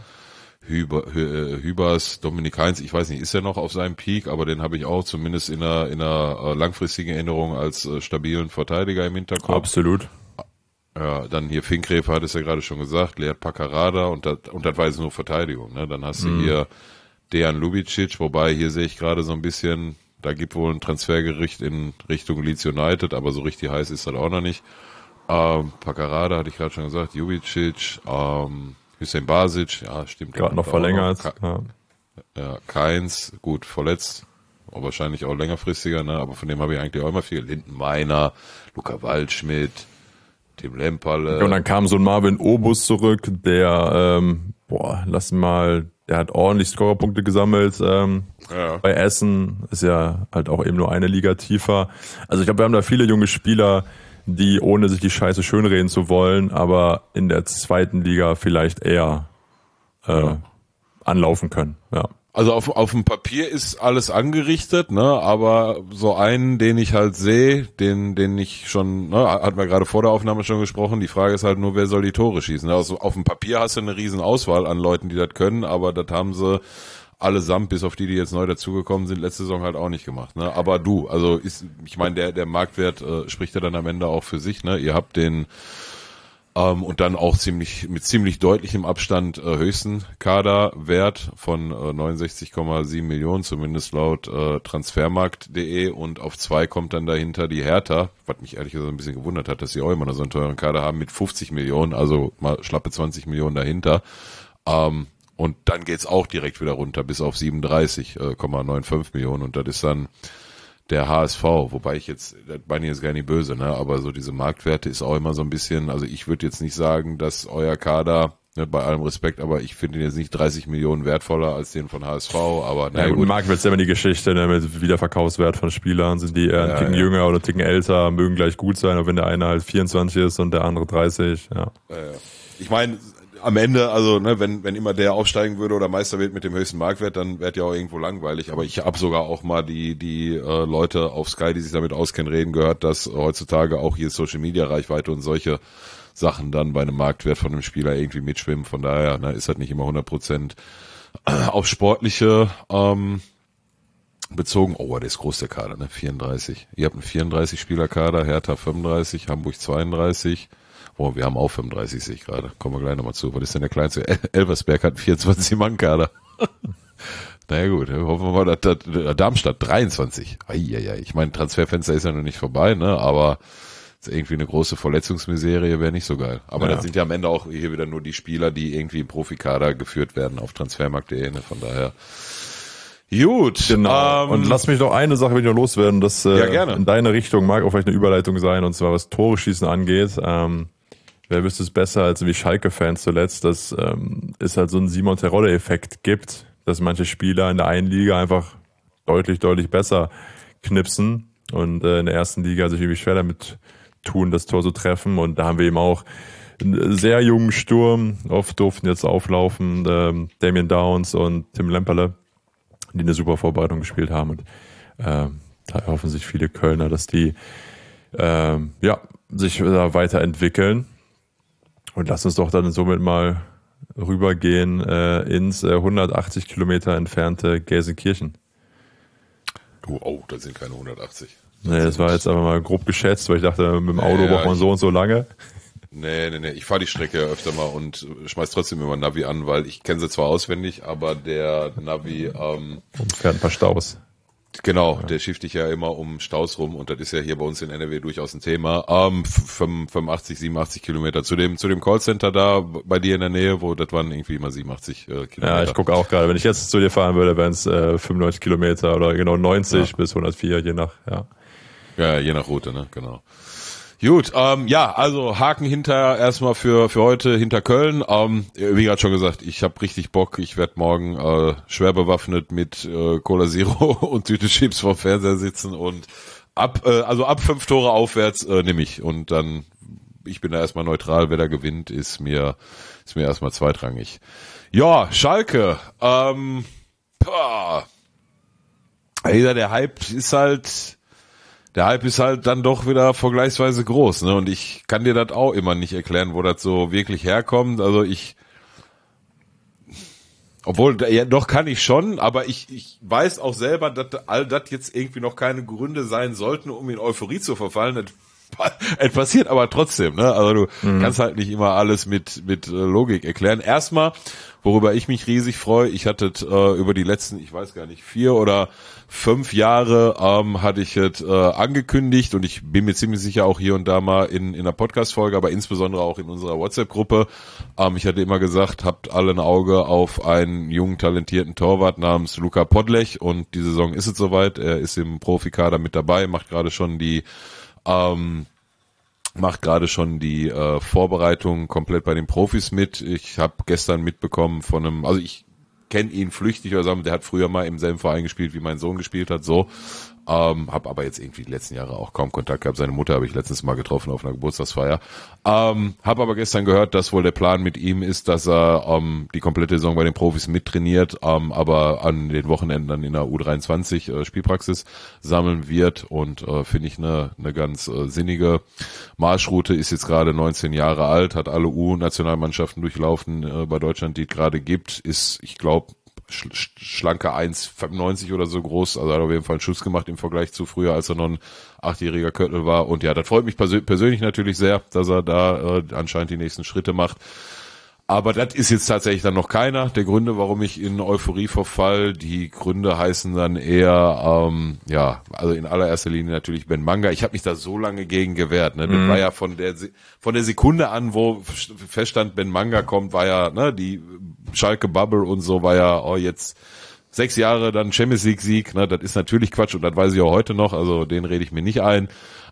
Hübers, Dominik Heinz, ich weiß nicht, ist er noch auf seinem Peak, aber den habe ich auch zumindest in einer langfristigen Erinnerung als stabilen Verteidiger im Hinterkopf. Absolut. Ja, dann hier Finkgräfe hat es ja gerade schon gesagt, Leert Paccarada und das war jetzt nur Verteidigung, ne? Dann hast du hier Dejan Lubicic, wobei hier sehe ich gerade so ein bisschen, da gibt wohl ein Transfergericht in Richtung Leeds United, aber so richtig heiß ist das auch noch nicht. Paccarada hatte ich gerade schon gesagt, Jubicic, Hüseyin Basic, ja, stimmt. Gerade noch verlängert. Ja, Keins, gut, verletzt, aber wahrscheinlich auch längerfristiger, ne? Aber von dem habe ich eigentlich auch immer viel. Linden Meiner, Luca Waldschmidt, Tim Lemperle. Und dann kam so ein Marvin Obus zurück, der, der hat ordentlich Scorerpunkte gesammelt bei Essen, ist ja halt auch eben nur eine Liga tiefer. Also ich glaube, wir haben da viele junge Spieler, die, ohne sich die Scheiße schönreden zu wollen, aber in der zweiten Liga vielleicht eher anlaufen können. Ja. Also auf dem Papier ist alles angerichtet, ne? Aber so einen, den ich halt sehe, den ich schon, ne, hatten wir gerade vor der Aufnahme schon gesprochen, die Frage ist halt nur, wer soll die Tore schießen? Also auf dem Papier hast du eine riesen Auswahl an Leuten, die das können, aber das haben sie allesamt, bis auf die jetzt neu dazugekommen sind, letzte Saison halt auch nicht gemacht, ne? Aber ich meine, der Marktwert spricht ja dann am Ende auch für sich, ne? Ihr habt den und dann auch mit ziemlich deutlichem Abstand höchsten Kaderwert von 69,7 Millionen, zumindest laut transfermarkt.de, und auf 2 kommt dann dahinter die Hertha, was mich ehrlich gesagt ein bisschen gewundert hat, dass sie auch immer noch so einen teuren Kader haben mit 50 Millionen, also mal schlappe 20 Millionen dahinter. Und dann geht's auch direkt wieder runter bis auf 37,95 Millionen, und das ist dann der HSV, wobei das meine ich jetzt gar nicht böse, ne, aber so diese Marktwerte ist auch immer so ein bisschen, also ich würde jetzt nicht sagen, dass euer Kader, ne, bei allem Respekt, aber ich finde ihn jetzt nicht 30 Millionen wertvoller als den von HSV, aber naja, gut. Marktwert ist immer die Geschichte, ne, mit Wiederverkaufswert von Spielern, sind die eher ein Ticken jünger oder ein Ticken älter, mögen gleich gut sein, aber wenn der eine halt 24 ist und der andere 30, ja. Ich meine, am Ende, also ne, wenn immer der aufsteigen würde oder Meister wird mit dem höchsten Marktwert, dann wäre ja auch irgendwo langweilig. Aber ich habe sogar auch mal die Leute auf Sky, die sich damit auskennen, reden gehört, dass heutzutage auch hier Social Media Reichweite und solche Sachen dann bei einem Marktwert von einem Spieler irgendwie mitschwimmen. Von daher ist halt nicht immer 100% auf sportliche bezogen. Oh, der ist groß, der Kader, ne? 34. Ihr habt einen 34-Spieler-Kader, Hertha 35, Hamburg 32. Oh, wir haben auch 35, sehe ich gerade. Kommen wir gleich nochmal zu. Was ist denn der kleinste? Elversberg hat einen 24-Mann-Kader. Naja gut, hoffen wir mal, dass Darmstadt 23. Eieiei. Ich meine, Transferfenster ist ja noch nicht vorbei, ne? Aber irgendwie eine große Verletzungsmiserie wäre nicht so geil. Aber das sind ja am Ende auch hier wieder nur die Spieler, die irgendwie im Profikader geführt werden auf transfermarkt.de, ne? Von daher. Gut. Genau. Und lass mich noch eine Sache wieder loswerden, das gerne. In deine Richtung mag auch vielleicht eine Überleitung sein, und zwar was Tore schießen angeht. Wer wüsste es besser als wie Schalke-Fans zuletzt, dass es halt so einen Simon Terodde-Effekt gibt, dass manche Spieler in der einen Liga einfach deutlich besser knipsen und in der ersten Liga sich irgendwie schwer damit tun, das Tor zu treffen. Und da haben wir eben auch einen sehr jungen Sturm, oft durften jetzt auflaufen, Damien Downs und Tim Lemperle, die eine super Vorbereitung gespielt haben. Und da hoffen sich viele Kölner, dass die sich da weiterentwickeln. Und lass uns doch dann somit mal rübergehen ins 180 Kilometer entfernte Gelsenkirchen. Oh, das sind keine 180. Das war jetzt aber mal grob geschätzt, weil ich dachte, mit dem Auto braucht man so und so lange. Nee. Ich fahre die Strecke öfter mal und schmeiß trotzdem immer Navi an, weil ich kenne sie zwar auswendig, aber der Navi fährt ein paar Staus. Genau, der schifft dich ja immer um Staus rum und das ist ja hier bei uns in NRW durchaus ein Thema. 85, 87 Kilometer zu dem Callcenter da bei dir in der Nähe, wo das waren irgendwie immer 87 Kilometer. Ja, ich gucke auch gerade, wenn ich jetzt zu dir fahren würde, wären es 95 Kilometer oder genau 90 bis 104, je nach, Ja, je nach Route, ne, genau. Gut, also Haken hinter erstmal für heute hinter Köln. Wie gerade schon gesagt, ich habe richtig Bock. Ich werde morgen schwer bewaffnet mit Cola Zero und Tüte Chips vor dem Fernseher sitzen und ab 5 Tore aufwärts nehme ich. Und dann, ich bin da erstmal neutral, wer da gewinnt, ist mir erstmal zweitrangig. Ja, Schalke. Der Hype ist halt dann doch wieder vergleichsweise groß, ne? Und ich kann dir das auch immer nicht erklären, wo das so wirklich herkommt. Also doch kann ich schon, aber ich weiß auch selber, dass all das jetzt irgendwie noch keine Gründe sein sollten, um in Euphorie zu verfallen. Es passiert aber trotzdem, ne? Also du kannst halt nicht immer alles mit Logik erklären. Erstmal, worüber ich mich riesig freue, ich hatte über die letzten, ich weiß gar nicht, 4 oder 5 Jahre hatte ich es angekündigt und ich bin mir ziemlich sicher auch hier und da mal in einer Podcast-Folge, aber insbesondere auch in unserer WhatsApp-Gruppe. Ich hatte immer gesagt, habt alle ein Auge auf einen jungen, talentierten Torwart namens Luka Podlech und die Saison ist es soweit. Er ist im Profikader mit dabei, macht gerade schon die Vorbereitung komplett bei den Profis mit. Ich habe gestern mitbekommen also ich kenne ihn flüchtig, oder sagen, der hat früher mal im selben Verein gespielt, wie mein Sohn gespielt hat, so. Habe aber jetzt irgendwie die letzten Jahre auch kaum Kontakt gehabt. Seine Mutter habe ich letztens mal getroffen auf einer Geburtstagsfeier. Habe aber gestern gehört, dass wohl der Plan mit ihm ist, dass er die komplette Saison bei den Profis mittrainiert, aber an den Wochenenden dann in der U23 Spielpraxis sammeln wird und finde ich eine ganz sinnige Marschroute. Ist jetzt gerade 19 Jahre alt, hat alle U-Nationalmannschaften durchlaufen bei Deutschland, die es gerade gibt, ist, ich glaube, schlanke 1,95 oder so groß, also hat auf jeden Fall einen Schuss gemacht im Vergleich zu früher, als er noch ein 8-jähriger Köttel war. Und ja, das freut mich persönlich natürlich sehr, dass er da anscheinend die nächsten Schritte macht. Aber das ist jetzt tatsächlich dann noch keiner der Gründe, warum ich in Euphorie verfall. Die Gründe heißen dann eher, also in allererster Linie natürlich Ben Manga. Ich habe mich da so lange gegen gewehrt. Ne? Das war ja von der Sekunde an, wo feststand, Ben Manga kommt, war ja, ne, die Schalke Bubble und so, war ja jetzt 6 Jahre dann Champions League Sieg. Ne? Das ist natürlich Quatsch und das weiß ich auch heute noch, also den rede ich mir nicht ein.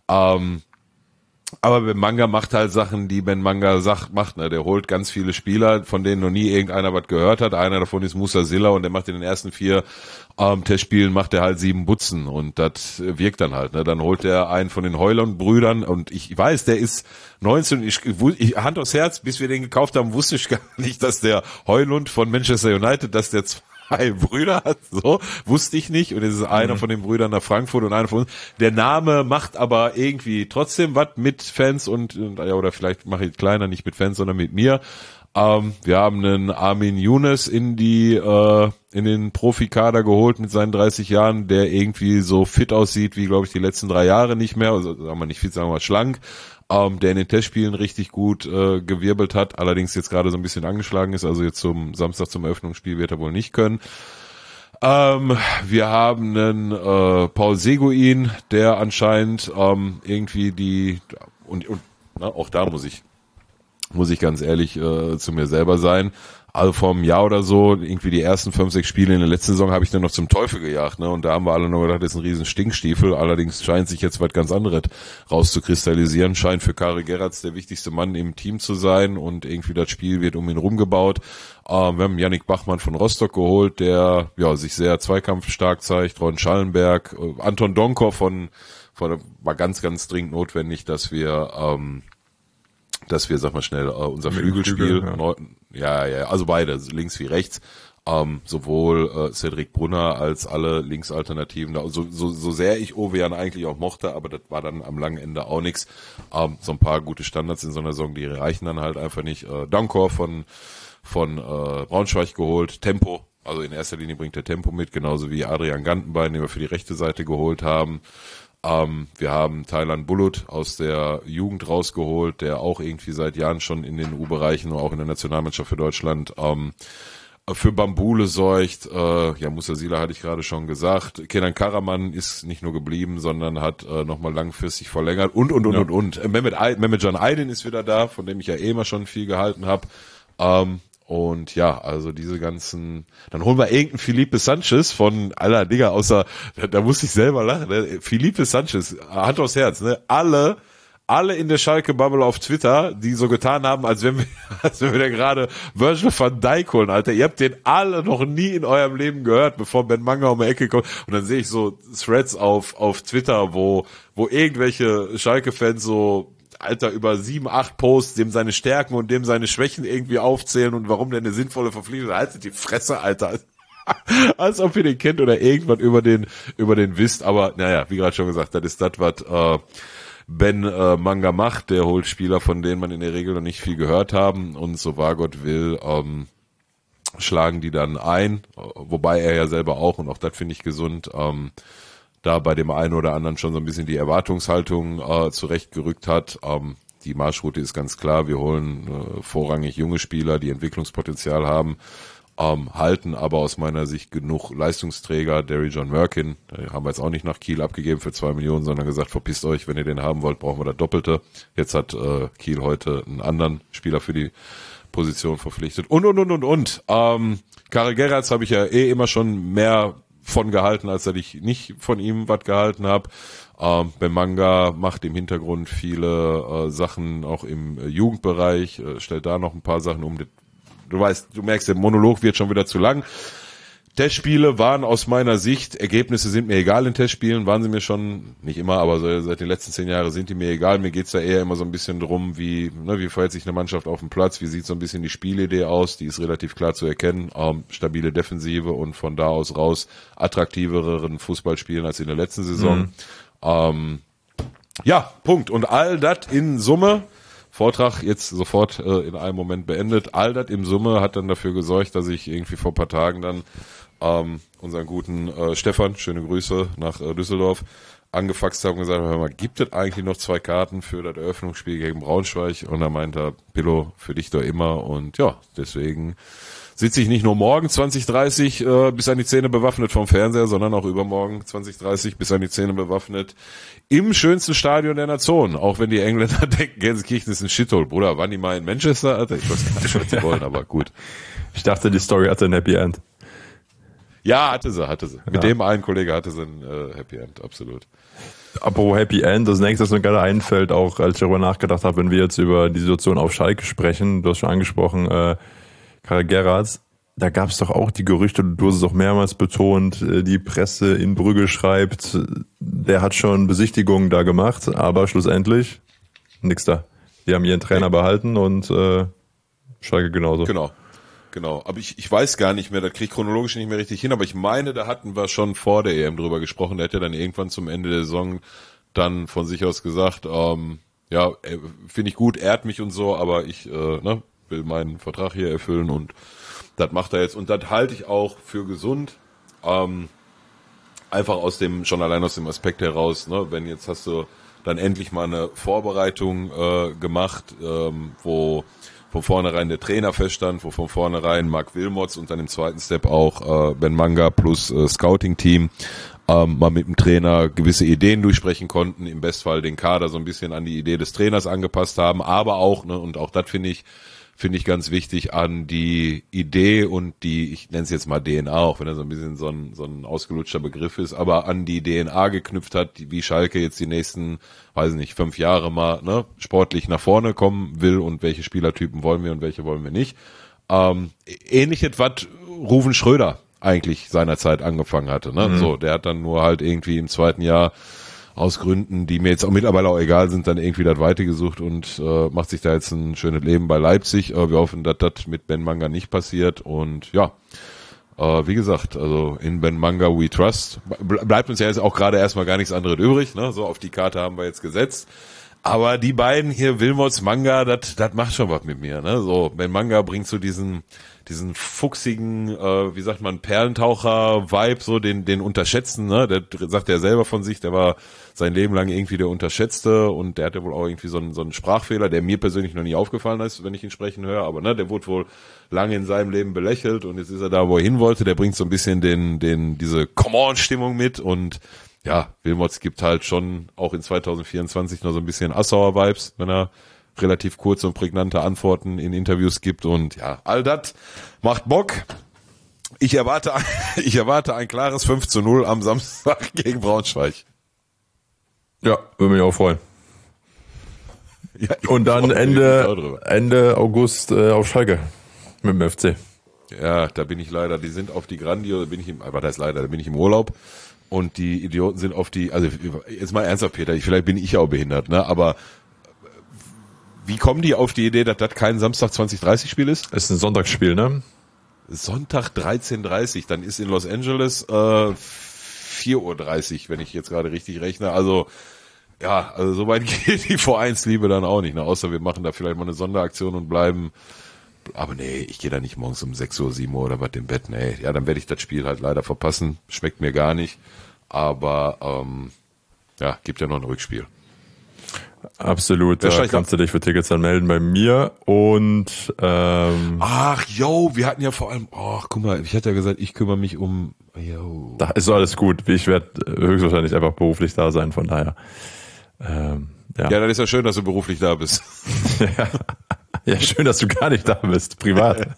Aber Ben Manga macht halt Sachen, die Ben Manga macht, ne? Der holt ganz viele Spieler, von denen noch nie irgendeiner was gehört hat. Einer davon ist Musa Silla und der macht in den ersten 4 Testspielen macht er halt 7 Butzen und das wirkt dann halt, ne? Dann holt er einen von den Heuland-Brüdern und ich weiß, der ist 19, ich Hand aufs Herz, bis wir den gekauft haben, wusste ich gar nicht, dass der Heulund von Manchester United, dass der 2 Brüder hat, so, wusste ich nicht. Und es ist einer von den Brüdern nach Frankfurt und einer von uns. Der Name macht aber irgendwie trotzdem was mit Fans oder vielleicht mache ich kleiner, nicht mit Fans, sondern mit mir. Wir haben einen Armin Younes in den Profikader geholt mit seinen 30 Jahren, der irgendwie so fit aussieht wie, glaube ich, die letzten 3 Jahre nicht mehr. Also sagen wir nicht fit, sagen wir schlank. Der in den Testspielen richtig gut gewirbelt hat, allerdings jetzt gerade so ein bisschen angeschlagen ist, also jetzt zum Samstag zum Eröffnungsspiel wird er wohl nicht können. Wir haben einen Paul Seguin, der anscheinend irgendwie auch da muss ich ganz ehrlich zu mir selber sein. Also vor einem Jahr oder so, irgendwie die ersten 5, 6 Spiele in der letzten Saison habe ich dann noch zum Teufel gejagt, ne? Und da haben wir alle noch gedacht, das ist ein riesen Stinkstiefel. Allerdings scheint sich jetzt was ganz anderes rauszukristallisieren. Scheint für Kari Gerrards der wichtigste Mann im Team zu sein und irgendwie das Spiel wird um ihn rumgebaut. Wir haben Yannick Bachmann von Rostock geholt, der sich sehr zweikampfstark zeigt. Ron Schallenberg, Anton Donkor war ganz, ganz dringend notwendig, dass wir, sag mal schnell, unser Flügelspiel, also beide, links wie rechts, sowohl Cedric Brunner als alle Linksalternativen, so sehr ich Ovejan eigentlich auch mochte, aber das war dann am langen Ende auch nichts. So ein paar gute Standards in so einer Saison, die reichen dann halt einfach nicht. Dankor von Braunschweig geholt, Tempo, also in erster Linie bringt er Tempo mit, genauso wie Adrian Gantenbein, den wir für die rechte Seite geholt haben. Wir haben Thailand Bulut aus der Jugend rausgeholt, der auch irgendwie seit Jahren schon in den U-Bereichen und auch in der Nationalmannschaft für Deutschland für Bambule sorgt. Ja, Musasila hatte ich gerade schon gesagt. Kenan Karaman ist nicht nur geblieben, sondern hat nochmal langfristig verlängert und. Mehmet Can Aydin ist wieder da, von dem ich ja immer schon viel gehalten habe. Und ja, also diese ganzen, dann holen wir irgendeinen Felipe Sanchez von aller Digga, da muss ich selber lachen, ne? Felipe Sanchez, Hand aufs Herz, ne? Alle in der Schalke-Bubble auf Twitter, die so getan haben, als wenn wir da gerade Virgil van Dijk holen, Alter. Ihr habt den alle noch nie in eurem Leben gehört, bevor Ben Manga um die Ecke kommt. Und dann sehe ich so Threads auf Twitter, wo irgendwelche Schalke-Fans so, Alter, über 7, 8 Posts, dem seine Stärken und dem seine Schwächen irgendwie aufzählen und warum der eine sinnvolle Verpflichtung ist. Haltet die Fresse, Alter. Als ob ihr den kennt oder irgendwann über den wisst. Aber naja, wie gerade schon gesagt, das ist das, was Ben Manga macht. Der holt Spieler, von denen man in der Regel noch nicht viel gehört haben. Und so wahr Gott will, schlagen die dann ein. Wobei er ja selber auch, und auch das finde ich gesund, da bei dem einen oder anderen schon so ein bisschen die Erwartungshaltung zurechtgerückt hat. Die Marschroute ist ganz klar, wir holen vorrangig junge Spieler, die Entwicklungspotenzial haben, halten aber aus meiner Sicht genug Leistungsträger. Derry John Merkin, haben wir jetzt auch nicht nach Kiel abgegeben für 2 Millionen, sondern gesagt, verpisst euch, wenn ihr den haben wollt, brauchen wir das Doppelte. Jetzt hat Kiel heute einen anderen Spieler für die Position verpflichtet. Und. Karel Gerrards habe ich ja immer schon mehr von gehalten, als dass ich nicht von ihm was gehalten habe. Ben Manga macht im Hintergrund viele Sachen auch im Jugendbereich, stellt da noch ein paar Sachen um. Du merkst, der Monolog wird schon wieder zu lang. Testspiele waren aus meiner Sicht, Ergebnisse sind mir egal in Testspielen, waren sie mir schon, nicht immer, aber seit den letzten 10 Jahren sind die mir egal. Mir geht's da eher immer so ein bisschen drum, wie verhält sich eine Mannschaft auf dem Platz, wie sieht so ein bisschen die Spielidee aus, die ist relativ klar zu erkennen, stabile Defensive und von da aus raus attraktiveren Fußball spielen als in der letzten Saison. Ja, Punkt. Und all das in Summe, Vortrag jetzt sofort in einem Moment beendet, all das in Summe hat dann dafür gesorgt, dass ich irgendwie vor ein paar Tagen dann unseren guten Stefan, schöne Grüße nach Düsseldorf, angefaxt habe und gesagt habe, hör mal, gibt es eigentlich noch 2 Karten für das Eröffnungsspiel gegen Braunschweig? Und da meinte er, Pillow, für dich doch immer. Und ja, deswegen sitze ich nicht nur morgen 2030 bis an die Zähne bewaffnet vom Fernseher, sondern auch übermorgen 2030 bis an die Zähne bewaffnet im schönsten Stadion der Nation. Auch wenn die Engländer denken, Gelsenkirchen ist ein Shithole. Bruder, waren die mal in Manchester? Alter, ich weiß gar nicht, was sie wollen, aber gut. Ich dachte, die Story hatte ein Happy End. Ja, hatte sie. Mit dem einen Kollege hatte sie ein Happy End, absolut. Apropos Happy End, das nächste, was mir gerade einfällt, auch als ich darüber nachgedacht habe, wenn wir jetzt über die Situation auf Schalke sprechen, du hast schon angesprochen, Karel Gerrards, da gab es doch auch die Gerüchte, du hast es auch mehrmals betont, die Presse in Brügge schreibt, der hat schon Besichtigungen da gemacht, aber schlussendlich nix da. Die haben ihren Trainer behalten und Schalke genauso. Genau, aber ich weiß gar nicht mehr, das kriege ich chronologisch nicht mehr richtig hin, aber ich meine, da hatten wir schon vor der EM drüber gesprochen, der hat ja dann irgendwann zum Ende der Saison dann von sich aus gesagt, ja, finde ich gut, ehrt mich und so, aber ich will meinen Vertrag hier erfüllen und das macht er jetzt und das halte ich auch für gesund, einfach schon allein aus dem Aspekt heraus, ne, wenn jetzt hast du dann endlich mal eine Vorbereitung gemacht, wo von vornherein der Trainer feststand, wo von vornherein Marc Wilmots und dann im zweiten Step auch Ben Manga plus Scouting-Team mal mit dem Trainer gewisse Ideen durchsprechen konnten, im Bestfall den Kader so ein bisschen an die Idee des Trainers angepasst haben, aber auch, ne, und auch das finde ich ganz wichtig, an die Idee und die, ich nenne es jetzt mal DNA, auch wenn er so ein bisschen so ein ausgelutschter Begriff ist, aber an die DNA geknüpft hat, wie Schalke jetzt die nächsten, weiß nicht, 5 Jahre mal sportlich nach vorne kommen will und welche Spielertypen wollen wir und welche wollen wir nicht. Ähnliches, was Ruven Schröder eigentlich seinerzeit angefangen hatte. Ne? So, der hat dann nur halt irgendwie im zweiten Jahr aus Gründen, die mir jetzt auch mittlerweile auch egal sind, dann irgendwie das weitergesucht und macht sich da jetzt ein schönes Leben bei Leipzig. Wir hoffen, dass das mit Ben Manga nicht passiert und ja, wie gesagt, also in Ben Manga we trust. Bleibt uns ja jetzt auch gerade erstmal gar nichts anderes übrig, ne? So auf die Karte haben wir jetzt gesetzt. Aber die beiden hier, Wilmots, Manga, das macht schon was mit mir, ne? So, wenn Manga bringt so diesen fuchsigen, wie sagt man, Perlentaucher-Vibe, so den unterschätzen, ne? Der sagt ja selber von sich, der war sein Leben lang irgendwie der Unterschätzte und der hatte wohl auch irgendwie so einen Sprachfehler, der mir persönlich noch nie aufgefallen ist, wenn ich ihn sprechen höre, aber ne, der wurde wohl lange in seinem Leben belächelt und jetzt ist er da, wo er hin wollte, der bringt so ein bisschen diese Come-on-Stimmung mit und ja, Wilmots gibt halt schon auch in 2024 noch so ein bisschen Assauer-Vibes, wenn er relativ kurze und prägnante Antworten in Interviews gibt und ja, all das macht Bock. Ich erwarte ein klares 5:0 am Samstag gegen Braunschweig. Ja, würde mich auch freuen. Ja, und dann Ende August auf Schalke mit dem FC. Ja, da bin ich leider, die sind auf die Grandio, da bin ich im Urlaub und die Idioten sind auf die, also jetzt mal ernsthaft, Peter, vielleicht bin ich auch behindert, ne, aber wie kommen die auf die Idee, dass das kein Samstag 20:30 Spiel ist? Ist ein Sonntagsspiel, ne? Sonntag 13:30, dann ist in Los Angeles 4:30 Uhr, wenn ich jetzt gerade richtig rechne. Also ja, also so weit geht die Vereinsliebe dann auch nicht, ne? Außer wir machen da vielleicht mal eine Sonderaktion und bleiben. Aber nee, ich gehe da nicht morgens um 6 Uhr, 7 Uhr oder was im Bett. Nee, ja, dann werde ich das Spiel halt leider verpassen. Schmeckt mir gar nicht. Aber ja, gibt ja noch ein Rückspiel. Absolut, da kannst du dich für Tickets anmelden bei mir und ach, yo, wir hatten ja vor allem, guck mal, ich hatte ja gesagt, ich kümmere mich um, yo. Da ist alles gut, ich werde höchstwahrscheinlich einfach beruflich da sein, von daher. Ja, dann ist ja schön, dass du beruflich da bist. ja, schön, dass du gar nicht da bist, privat.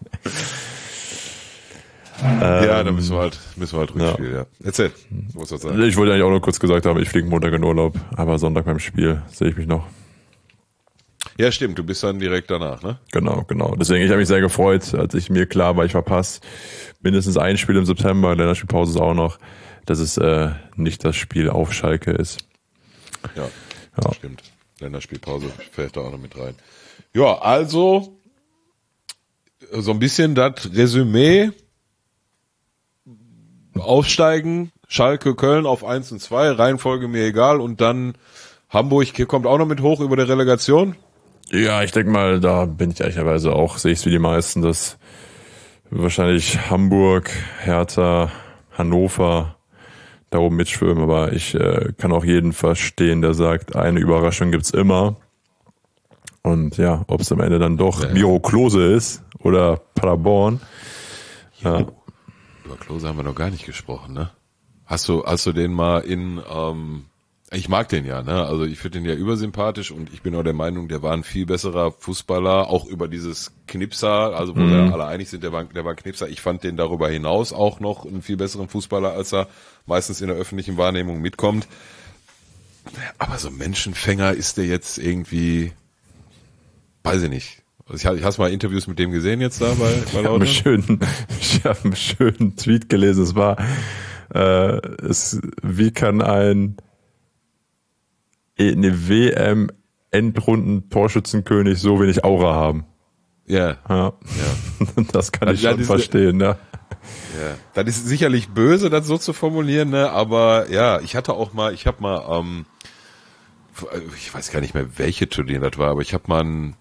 Ja, dann müssen wir halt Rückspiel, ja. Erzähl, du musst was sagen. Ich wollte eigentlich auch nur kurz gesagt haben, ich fliege Montag in Urlaub, aber Sonntag beim Spiel sehe ich mich noch. Ja, stimmt, du bist dann direkt danach, ne? Genau. Deswegen, ich habe mich sehr gefreut, als mir klar war, ich verpasse mindestens ein Spiel im September, Länderspielpause ist auch noch, dass es nicht das Spiel auf Schalke ist. Ja, stimmt. Länderspielpause fällt da auch noch mit rein. Ja, also so ein bisschen das Resümee. Aufsteigen, Schalke, Köln auf 1 und 2, Reihenfolge mir egal und dann Hamburg kommt auch noch mit hoch über der Relegation. Ja, ich denke mal, da bin ich ehrlicherweise auch, sehe ich es wie die meisten, dass wahrscheinlich Hamburg, Hertha, Hannover da oben mitschwimmen, aber ich kann auch jeden verstehen, der sagt, eine Überraschung gibt's immer. Und ja, ob es am Ende dann doch Miro Klose ist oder Paderborn. Ja. Über Klose haben wir noch gar nicht gesprochen, ne? Hast du den mal ich mag den ja, ne? Also ich finde den ja übersympathisch und ich bin auch der Meinung, der war ein viel besserer Fußballer, auch über dieses Knipser, also wo wir alle einig sind, der war ein Knipser. Ich fand den darüber hinaus auch noch einen viel besseren Fußballer, als er meistens in der öffentlichen Wahrnehmung mitkommt. Aber so ein Menschenfänger ist der jetzt irgendwie, weiß ich nicht. Also ich hast mal Interviews mit dem gesehen jetzt da bei Lautern? Ich habe einen schönen Tweet gelesen. Es war, wie kann eine WM-Endrunden-Torschützenkönig so wenig Aura haben? Ja. Das kann ich schon verstehen, ne? Ja. Das ist sicherlich böse, das so zu formulieren, ne? Aber ja, ich habe mal, ich weiß gar nicht mehr, welche Turnier das war, aber ich habe mal ein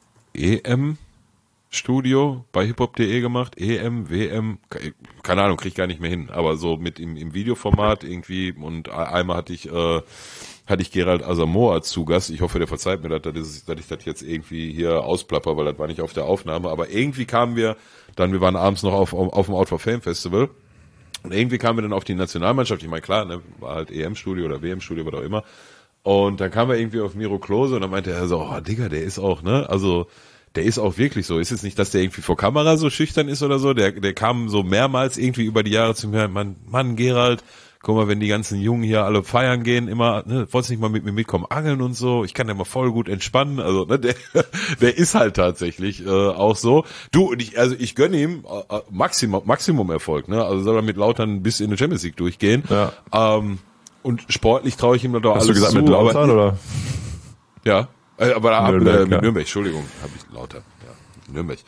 EM-Studio bei hiphop.de gemacht, EM, WM, keine Ahnung, krieg ich gar nicht mehr hin, aber so mit im Videoformat irgendwie und einmal hatte ich Gerald Asamoah zu Gast, ich hoffe, der verzeiht mir, dass ich das jetzt irgendwie hier ausplapper, weil das war nicht auf der Aufnahme, aber irgendwie kamen wir waren abends noch auf dem Out for Fame Festival und irgendwie kamen wir dann auf die Nationalmannschaft, ich meine, klar, ne, war halt EM-Studio oder WM-Studio, was auch immer. Und dann kam er irgendwie auf Miro Klose und dann meinte er so, Digga, der ist auch, ne, also der ist auch wirklich so. Ist jetzt nicht, dass der irgendwie vor Kamera so schüchtern ist oder so, der kam so mehrmals irgendwie über die Jahre zu mir, Mann, Gerald, guck mal, wenn die ganzen Jungen hier alle feiern gehen, immer, ne, wolltest nicht mal mit mir mitkommen, angeln und so, ich kann ja mal voll gut entspannen, also, ne, der ist halt tatsächlich auch so. Du, ich gönne ihm Maximum Erfolg, ne, also soll er mit Lautern bis in die Champions League durchgehen. Ja. Und sportlich traue ich ihm doch alles zu. Hast du gesagt mit Lautern, oder? Ja, aber Nürnberg, mit Nürnberg, Entschuldigung, habe ich Lautern, ja, Nürnberg.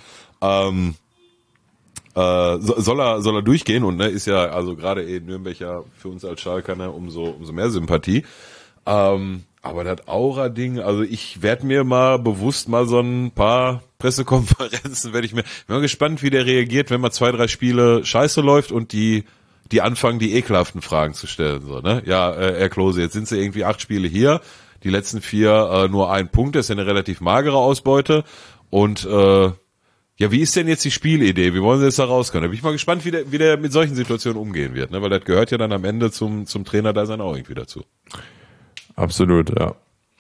Soll er durchgehen und ne, ist ja also gerade Nürnberg ja für uns als Schalker, ne, umso mehr Sympathie. Aber das Aura-Ding, also ich werde mir mal bewusst mal so ein paar Pressekonferenzen, bin mal gespannt, wie der reagiert, wenn mal 2, 3 Spiele scheiße läuft und die anfangen, die ekelhaften Fragen zu stellen. So, ne? Ja, Herr Klose, jetzt sind sie irgendwie 8 Spiele hier, die letzten 4 nur 1 Punkt, das ist ja eine relativ magere Ausbeute. Und ja, wie ist denn jetzt die Spielidee? Wie wollen sie jetzt da rauskommen? Da bin ich mal gespannt, wie der mit solchen Situationen umgehen wird, ne? Weil das gehört ja dann am Ende zum Trainer da sein auch irgendwie dazu. Absolut, ja.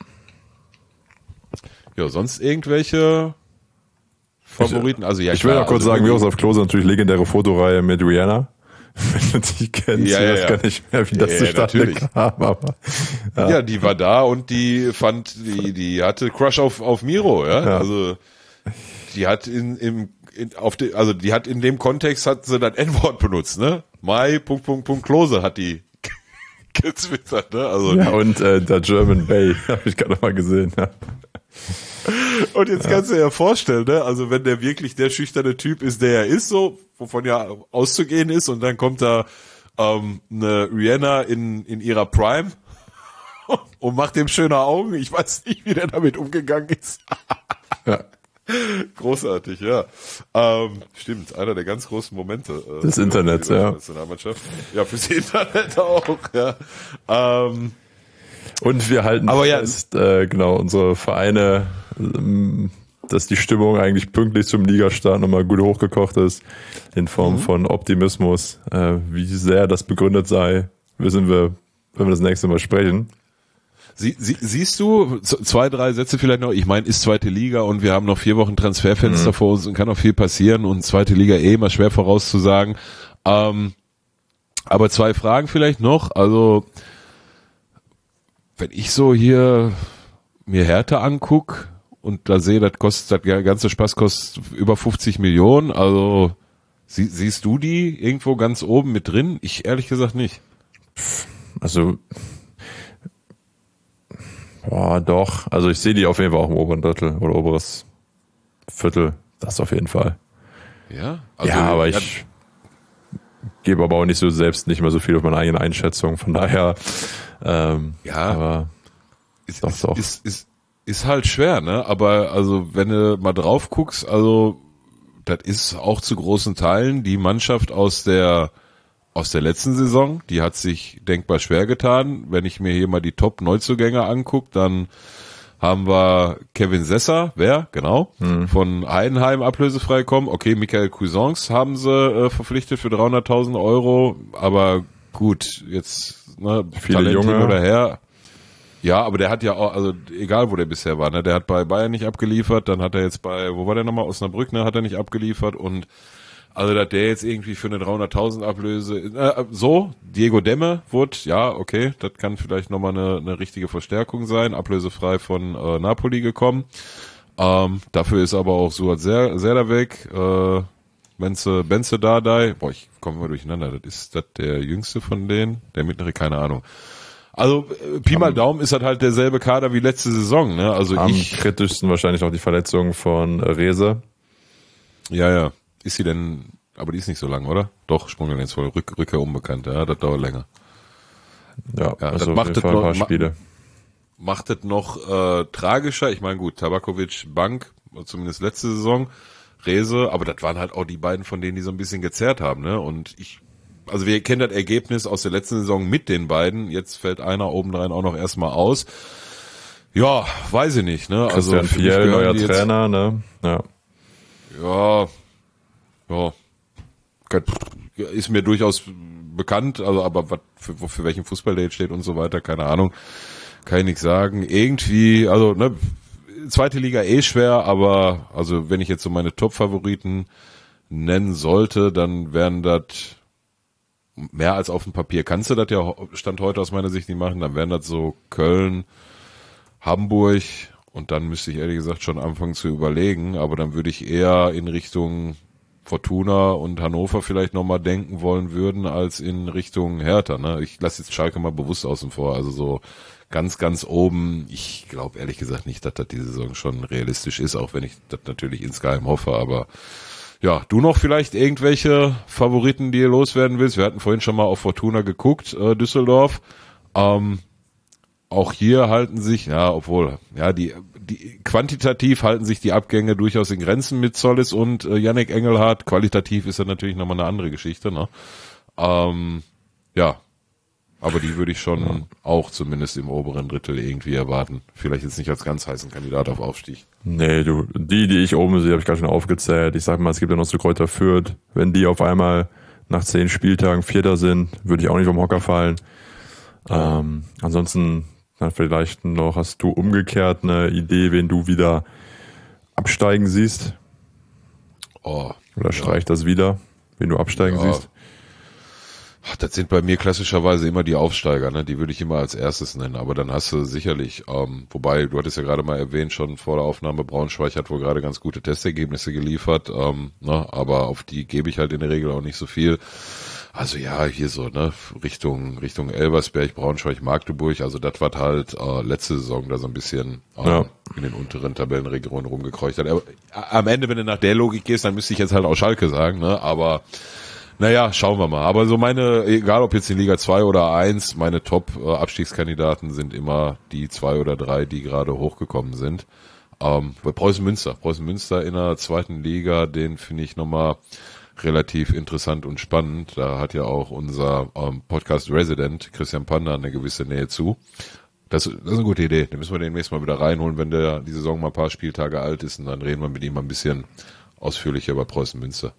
Ja, sonst irgendwelche Favoriten? Also ja, ich will noch kurz sagen, Miroslav Klose natürlich legendäre Fotoreihe mit Rihanna. Wenn du die kennst, ich weiß gar nicht mehr, wie das zustande kam. Aber, ja, die war da und die hatte Crush auf Miro, ja. Also die hat die hat in dem Kontext hat sie das N-Wort benutzt, ne? Klose hat die gezwittert, ne? Also ja, und der German Bay, habe ich gerade mal gesehen, ja. Und jetzt kannst du dir ja vorstellen, ne? Also wenn der wirklich der schüchterne Typ ist, der er ist, so, wovon ja auszugehen ist, und dann kommt da eine Rihanna in ihrer Prime und macht dem schöne Augen. Ich weiß nicht, wie der damit umgegangen ist. Ja. Großartig, ja. Stimmt, einer der ganz großen Momente. Des Internets, ja. Ja, fürs Internet auch, ja. Und wir halten fest, genau, unsere Vereine, dass die Stimmung eigentlich pünktlich zum Ligastart nochmal gut hochgekocht ist, in Form von Optimismus. Wie sehr das begründet sei, wissen wir, wenn wir das nächste Mal sprechen. Siehst du, 2, 3 Sätze vielleicht noch, ich meine, ist 2. Liga und wir haben noch 4 Wochen Transferfenster vor uns und kann noch viel passieren und 2. Liga immer schwer vorauszusagen. Aber 2 Fragen vielleicht noch, also wenn ich so hier mir Hertha anguck und da sehe, das ganze Spaß kostet über 50 Millionen, also siehst du die irgendwo ganz oben mit drin? Ich ehrlich gesagt nicht. Also doch. Also ich sehe die auf jeden Fall auch im oberen Drittel oder oberes Viertel. Das auf jeden Fall. Ja? Also ja, aber ich gebe aber auch nicht mehr so viel auf meine eigene Einschätzung. Von daher, aber ist halt schwer, ne? Aber also wenn du mal drauf guckst, also das ist auch zu großen Teilen die Mannschaft aus der letzten Saison, die hat sich denkbar schwer getan. Wenn ich mir hier mal die Top-Neuzugänge angucke, dann haben wir Kevin Sesser, genau, von Heidenheim ablösefrei kommen. Okay, Michael Cuisance haben sie verpflichtet für 300.000 €, aber gut, jetzt viele Talent Junge oder her. Ja, aber der hat ja auch, also egal wo der bisher war, ne, der hat bei Bayern nicht abgeliefert, dann hat er jetzt wo war der nochmal, Osnabrück, ne, hat er nicht abgeliefert, und also, dass der jetzt irgendwie für eine 300.000 Ablöse, Diego Demme wurde, ja, okay, das kann vielleicht nochmal eine richtige Verstärkung sein, ablösefrei von Napoli gekommen. Dafür ist aber auch Suat Serdar weg, Benze Dardai, ich komme mal durcheinander, ist das der jüngste von denen? Der mittlere, keine Ahnung. Also, Pi mal Daumen ist halt derselbe Kader wie letzte Saison, ne? Also am kritischsten wahrscheinlich noch die Verletzung von Rehse. Ja. Ist sie denn, aber die ist nicht so lang, oder? Doch, Sprungel jetzt voll, Rückkehr unbekannt, ja, das dauert länger. Ja, also das macht ein paar Spiele. Macht es noch tragischer. Ich meine, gut, Tabakovic, Bank, zumindest letzte Saison, Rehse, aber das waren halt auch die beiden, von denen die so ein bisschen gezerrt haben, ne? Und also wir kennen das Ergebnis aus der letzten Saison mit den beiden, jetzt fällt einer obendrein auch noch erstmal aus. Ja, weiß ich nicht, ne? Christian Fiel, neuer Trainer, ne? Ja, ist mir durchaus bekannt, also aber für welchen Fußball der jetzt steht und so weiter, keine Ahnung, kann ich nichts sagen. Irgendwie, also 2. Liga schwer, aber also wenn ich jetzt so meine Top-Favoriten nennen sollte, dann wären das mehr als auf dem Papier. Kannst du das ja Stand heute aus meiner Sicht nicht machen, dann wären das so Köln, Hamburg, und dann müsste ich ehrlich gesagt schon anfangen zu überlegen, aber dann würde ich eher in Richtung Fortuna und Hannover vielleicht nochmal denken wollen würden, als in Richtung Hertha, ne? Ich lasse jetzt Schalke mal bewusst außen vor, also so ganz, ganz oben. Ich glaube ehrlich gesagt nicht, dass das diese Saison schon realistisch ist, auch wenn ich das natürlich insgeheim hoffe, aber ja, du noch vielleicht irgendwelche Favoriten, die ihr loswerden willst? Wir hatten vorhin schon mal auf Fortuna geguckt, Düsseldorf. auch hier halten sich, die quantitativ halten sich die Abgänge durchaus in Grenzen mit Zollis und Yannick Engelhardt. Qualitativ ist das natürlich nochmal eine andere Geschichte, ne? Aber die würde ich schon auch zumindest im oberen Drittel irgendwie erwarten. Vielleicht jetzt nicht als ganz heißen Kandidat auf Aufstieg. Nee, die ich oben sehe, habe ich gerade schon aufgezählt. Ich sag mal, es gibt ja noch so Kräuter Fürth. Wenn die auf einmal nach 10 Spieltagen Vierter sind, würde ich auch nicht vom Hocker fallen. Ansonsten, dann vielleicht noch, hast du umgekehrt eine Idee, wen du wieder absteigen siehst? Oder streicht das wieder, wen du absteigen siehst? Das sind bei mir klassischerweise immer die Aufsteiger, ne? Die würde ich immer als erstes nennen, aber dann hast du sicherlich, wobei, du hattest ja gerade mal erwähnt, schon vor der Aufnahme, Braunschweig hat wohl gerade ganz gute Testergebnisse geliefert, aber auf die gebe ich halt in der Regel auch nicht so viel. Also ja, hier so, ne, Richtung Elversberg, Braunschweig, Magdeburg, also das war halt letzte Saison da so ein bisschen in den unteren Tabellenregionen rumgekreucht hat. Aber am Ende, wenn du nach der Logik gehst, dann müsste ich jetzt halt auch Schalke sagen, ne, aber naja, schauen wir mal. Aber so egal ob jetzt in Liga 2 oder 1, meine Top-Abstiegskandidaten sind immer die 2 oder 3, die gerade hochgekommen sind. Bei Preußen Münster in der zweiten Liga, den finde ich nochmal relativ interessant und spannend. Da hat ja auch unser Podcast-Resident Christian Panda eine gewisse Nähe zu. Das ist eine gute Idee. Den müssen wir demnächst mal wieder reinholen, wenn die Saison mal ein paar Spieltage alt ist, und dann reden wir mit ihm mal ein bisschen ausführlicher über Preußen Münster.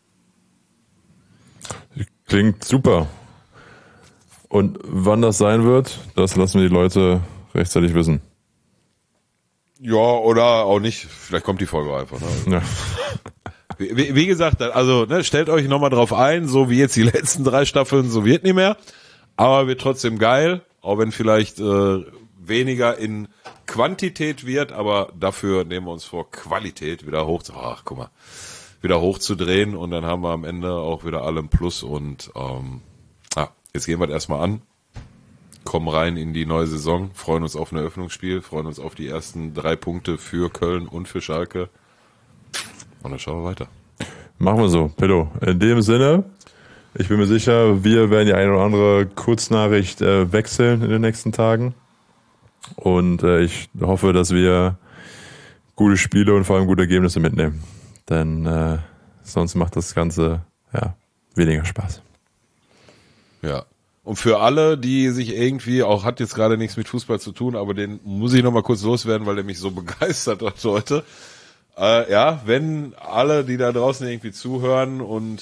Klingt super. Und wann das sein wird, das lassen wir die Leute rechtzeitig wissen. Ja, oder auch nicht. Vielleicht kommt die Folge einfach. Ne? Ja. Wie gesagt, also stellt euch nochmal drauf ein, so wie jetzt die letzten 3 Staffeln, so wird nicht mehr. Aber wird trotzdem geil, auch wenn vielleicht weniger in Quantität wird, aber dafür nehmen wir uns vor, Qualität wieder hochzudrehen, und dann haben wir am Ende auch wieder alle ein Plus, und jetzt gehen wir das erstmal an, kommen rein in die neue Saison, freuen uns auf ein Eröffnungsspiel, freuen uns auf die ersten 3 Punkte für Köln und für Schalke, und dann schauen wir weiter. Machen wir so, Pedro. In dem Sinne, ich bin mir sicher, wir werden die eine oder andere Kurznachricht wechseln in den nächsten Tagen, und ich hoffe, dass wir gute Spiele und vor allem gute Ergebnisse mitnehmen. Denn sonst macht das Ganze weniger Spaß. Ja. Und für alle, die sich irgendwie, auch hat jetzt gerade nichts mit Fußball zu tun, aber den muss ich nochmal kurz loswerden, weil der mich so begeistert hat heute. Wenn alle, die da draußen irgendwie zuhören und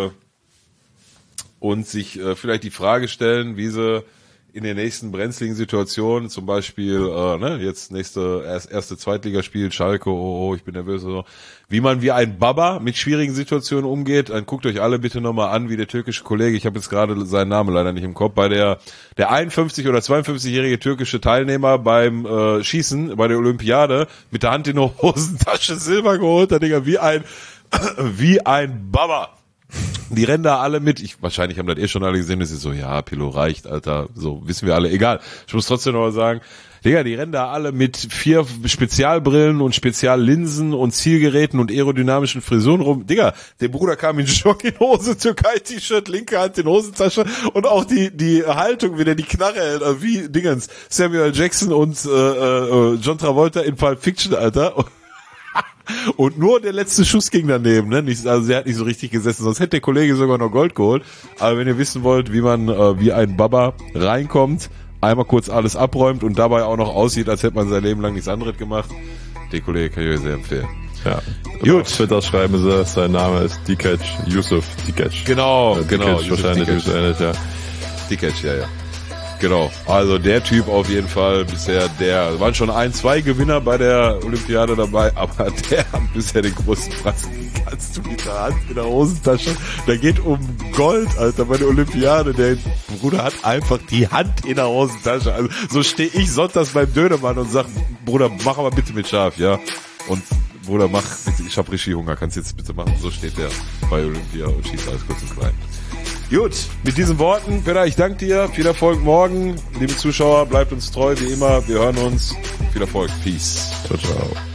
sich vielleicht die Frage stellen, wie sie in den nächsten brenzligen Situationen, zum Beispiel jetzt erste Zweitligaspiel, Schalke, ich bin nervös, so, wie man wie ein Baba mit schwierigen Situationen umgeht, dann guckt euch alle bitte nochmal an, wie der türkische Kollege, ich habe jetzt gerade seinen Namen leider nicht im Kopf, bei der 51- oder 52-jährige türkische Teilnehmer beim Schießen bei der Olympiade mit der Hand in der Hosentasche Silber geholt, der Digga, wie ein Baba. Die rennen da alle mit. Wahrscheinlich haben das schon alle gesehen. Das ist so, ja, Pilo reicht, Alter. So, wissen wir alle. Egal. Ich muss trotzdem noch mal sagen, Digga, die rennen da alle mit 4 Spezialbrillen und Speziallinsen und Zielgeräten und aerodynamischen Frisuren rum. Digga, der Bruder kam in Jogginghose, Türkei-T-Shirt, linke Hand in Hosentasche, und auch die Haltung, wie der die Knarre hält, also wie Dingens, Samuel Jackson und John Travolta in Pulp Fiction, Alter. Und nur der letzte Schuss ging daneben, ne? Also der hat nicht so richtig gesessen, sonst hätte der Kollege sogar noch Gold geholt. Aber wenn ihr wissen wollt, wie man wie ein Baba reinkommt, einmal kurz alles abräumt und dabei auch noch aussieht, als hätte man sein Leben lang nichts anderes gemacht, den Kollege kann ich euch sehr empfehlen. Ja. Gut. Auf Twitter schreiben sie, sein Name ist Dikac, Yusuf Dikac. Genau. Wahrscheinlich, ja. Dikac, ja. Genau, also der Typ auf jeden Fall bisher, waren schon 2 Gewinner bei der Olympiade dabei, aber der hat bisher den größten Fratzen. Kannst du mit der Hand in der Hosentasche, da geht um Gold, Alter, bei der Olympiade, der Bruder hat einfach die Hand in der Hosentasche, also so stehe ich sonntags beim Dönermann und sag, Bruder, mach aber bitte mit scharf, ja, und Bruder, mach bitte, ich hab richtig Hunger, kannst jetzt bitte machen, so steht der bei Olympia und schießt alles kurz und klein. Gut, mit diesen Worten, Peter, ich danke dir. Viel Erfolg morgen. Liebe Zuschauer, bleibt uns treu wie immer. Wir hören uns. Viel Erfolg. Peace. Ciao, ciao.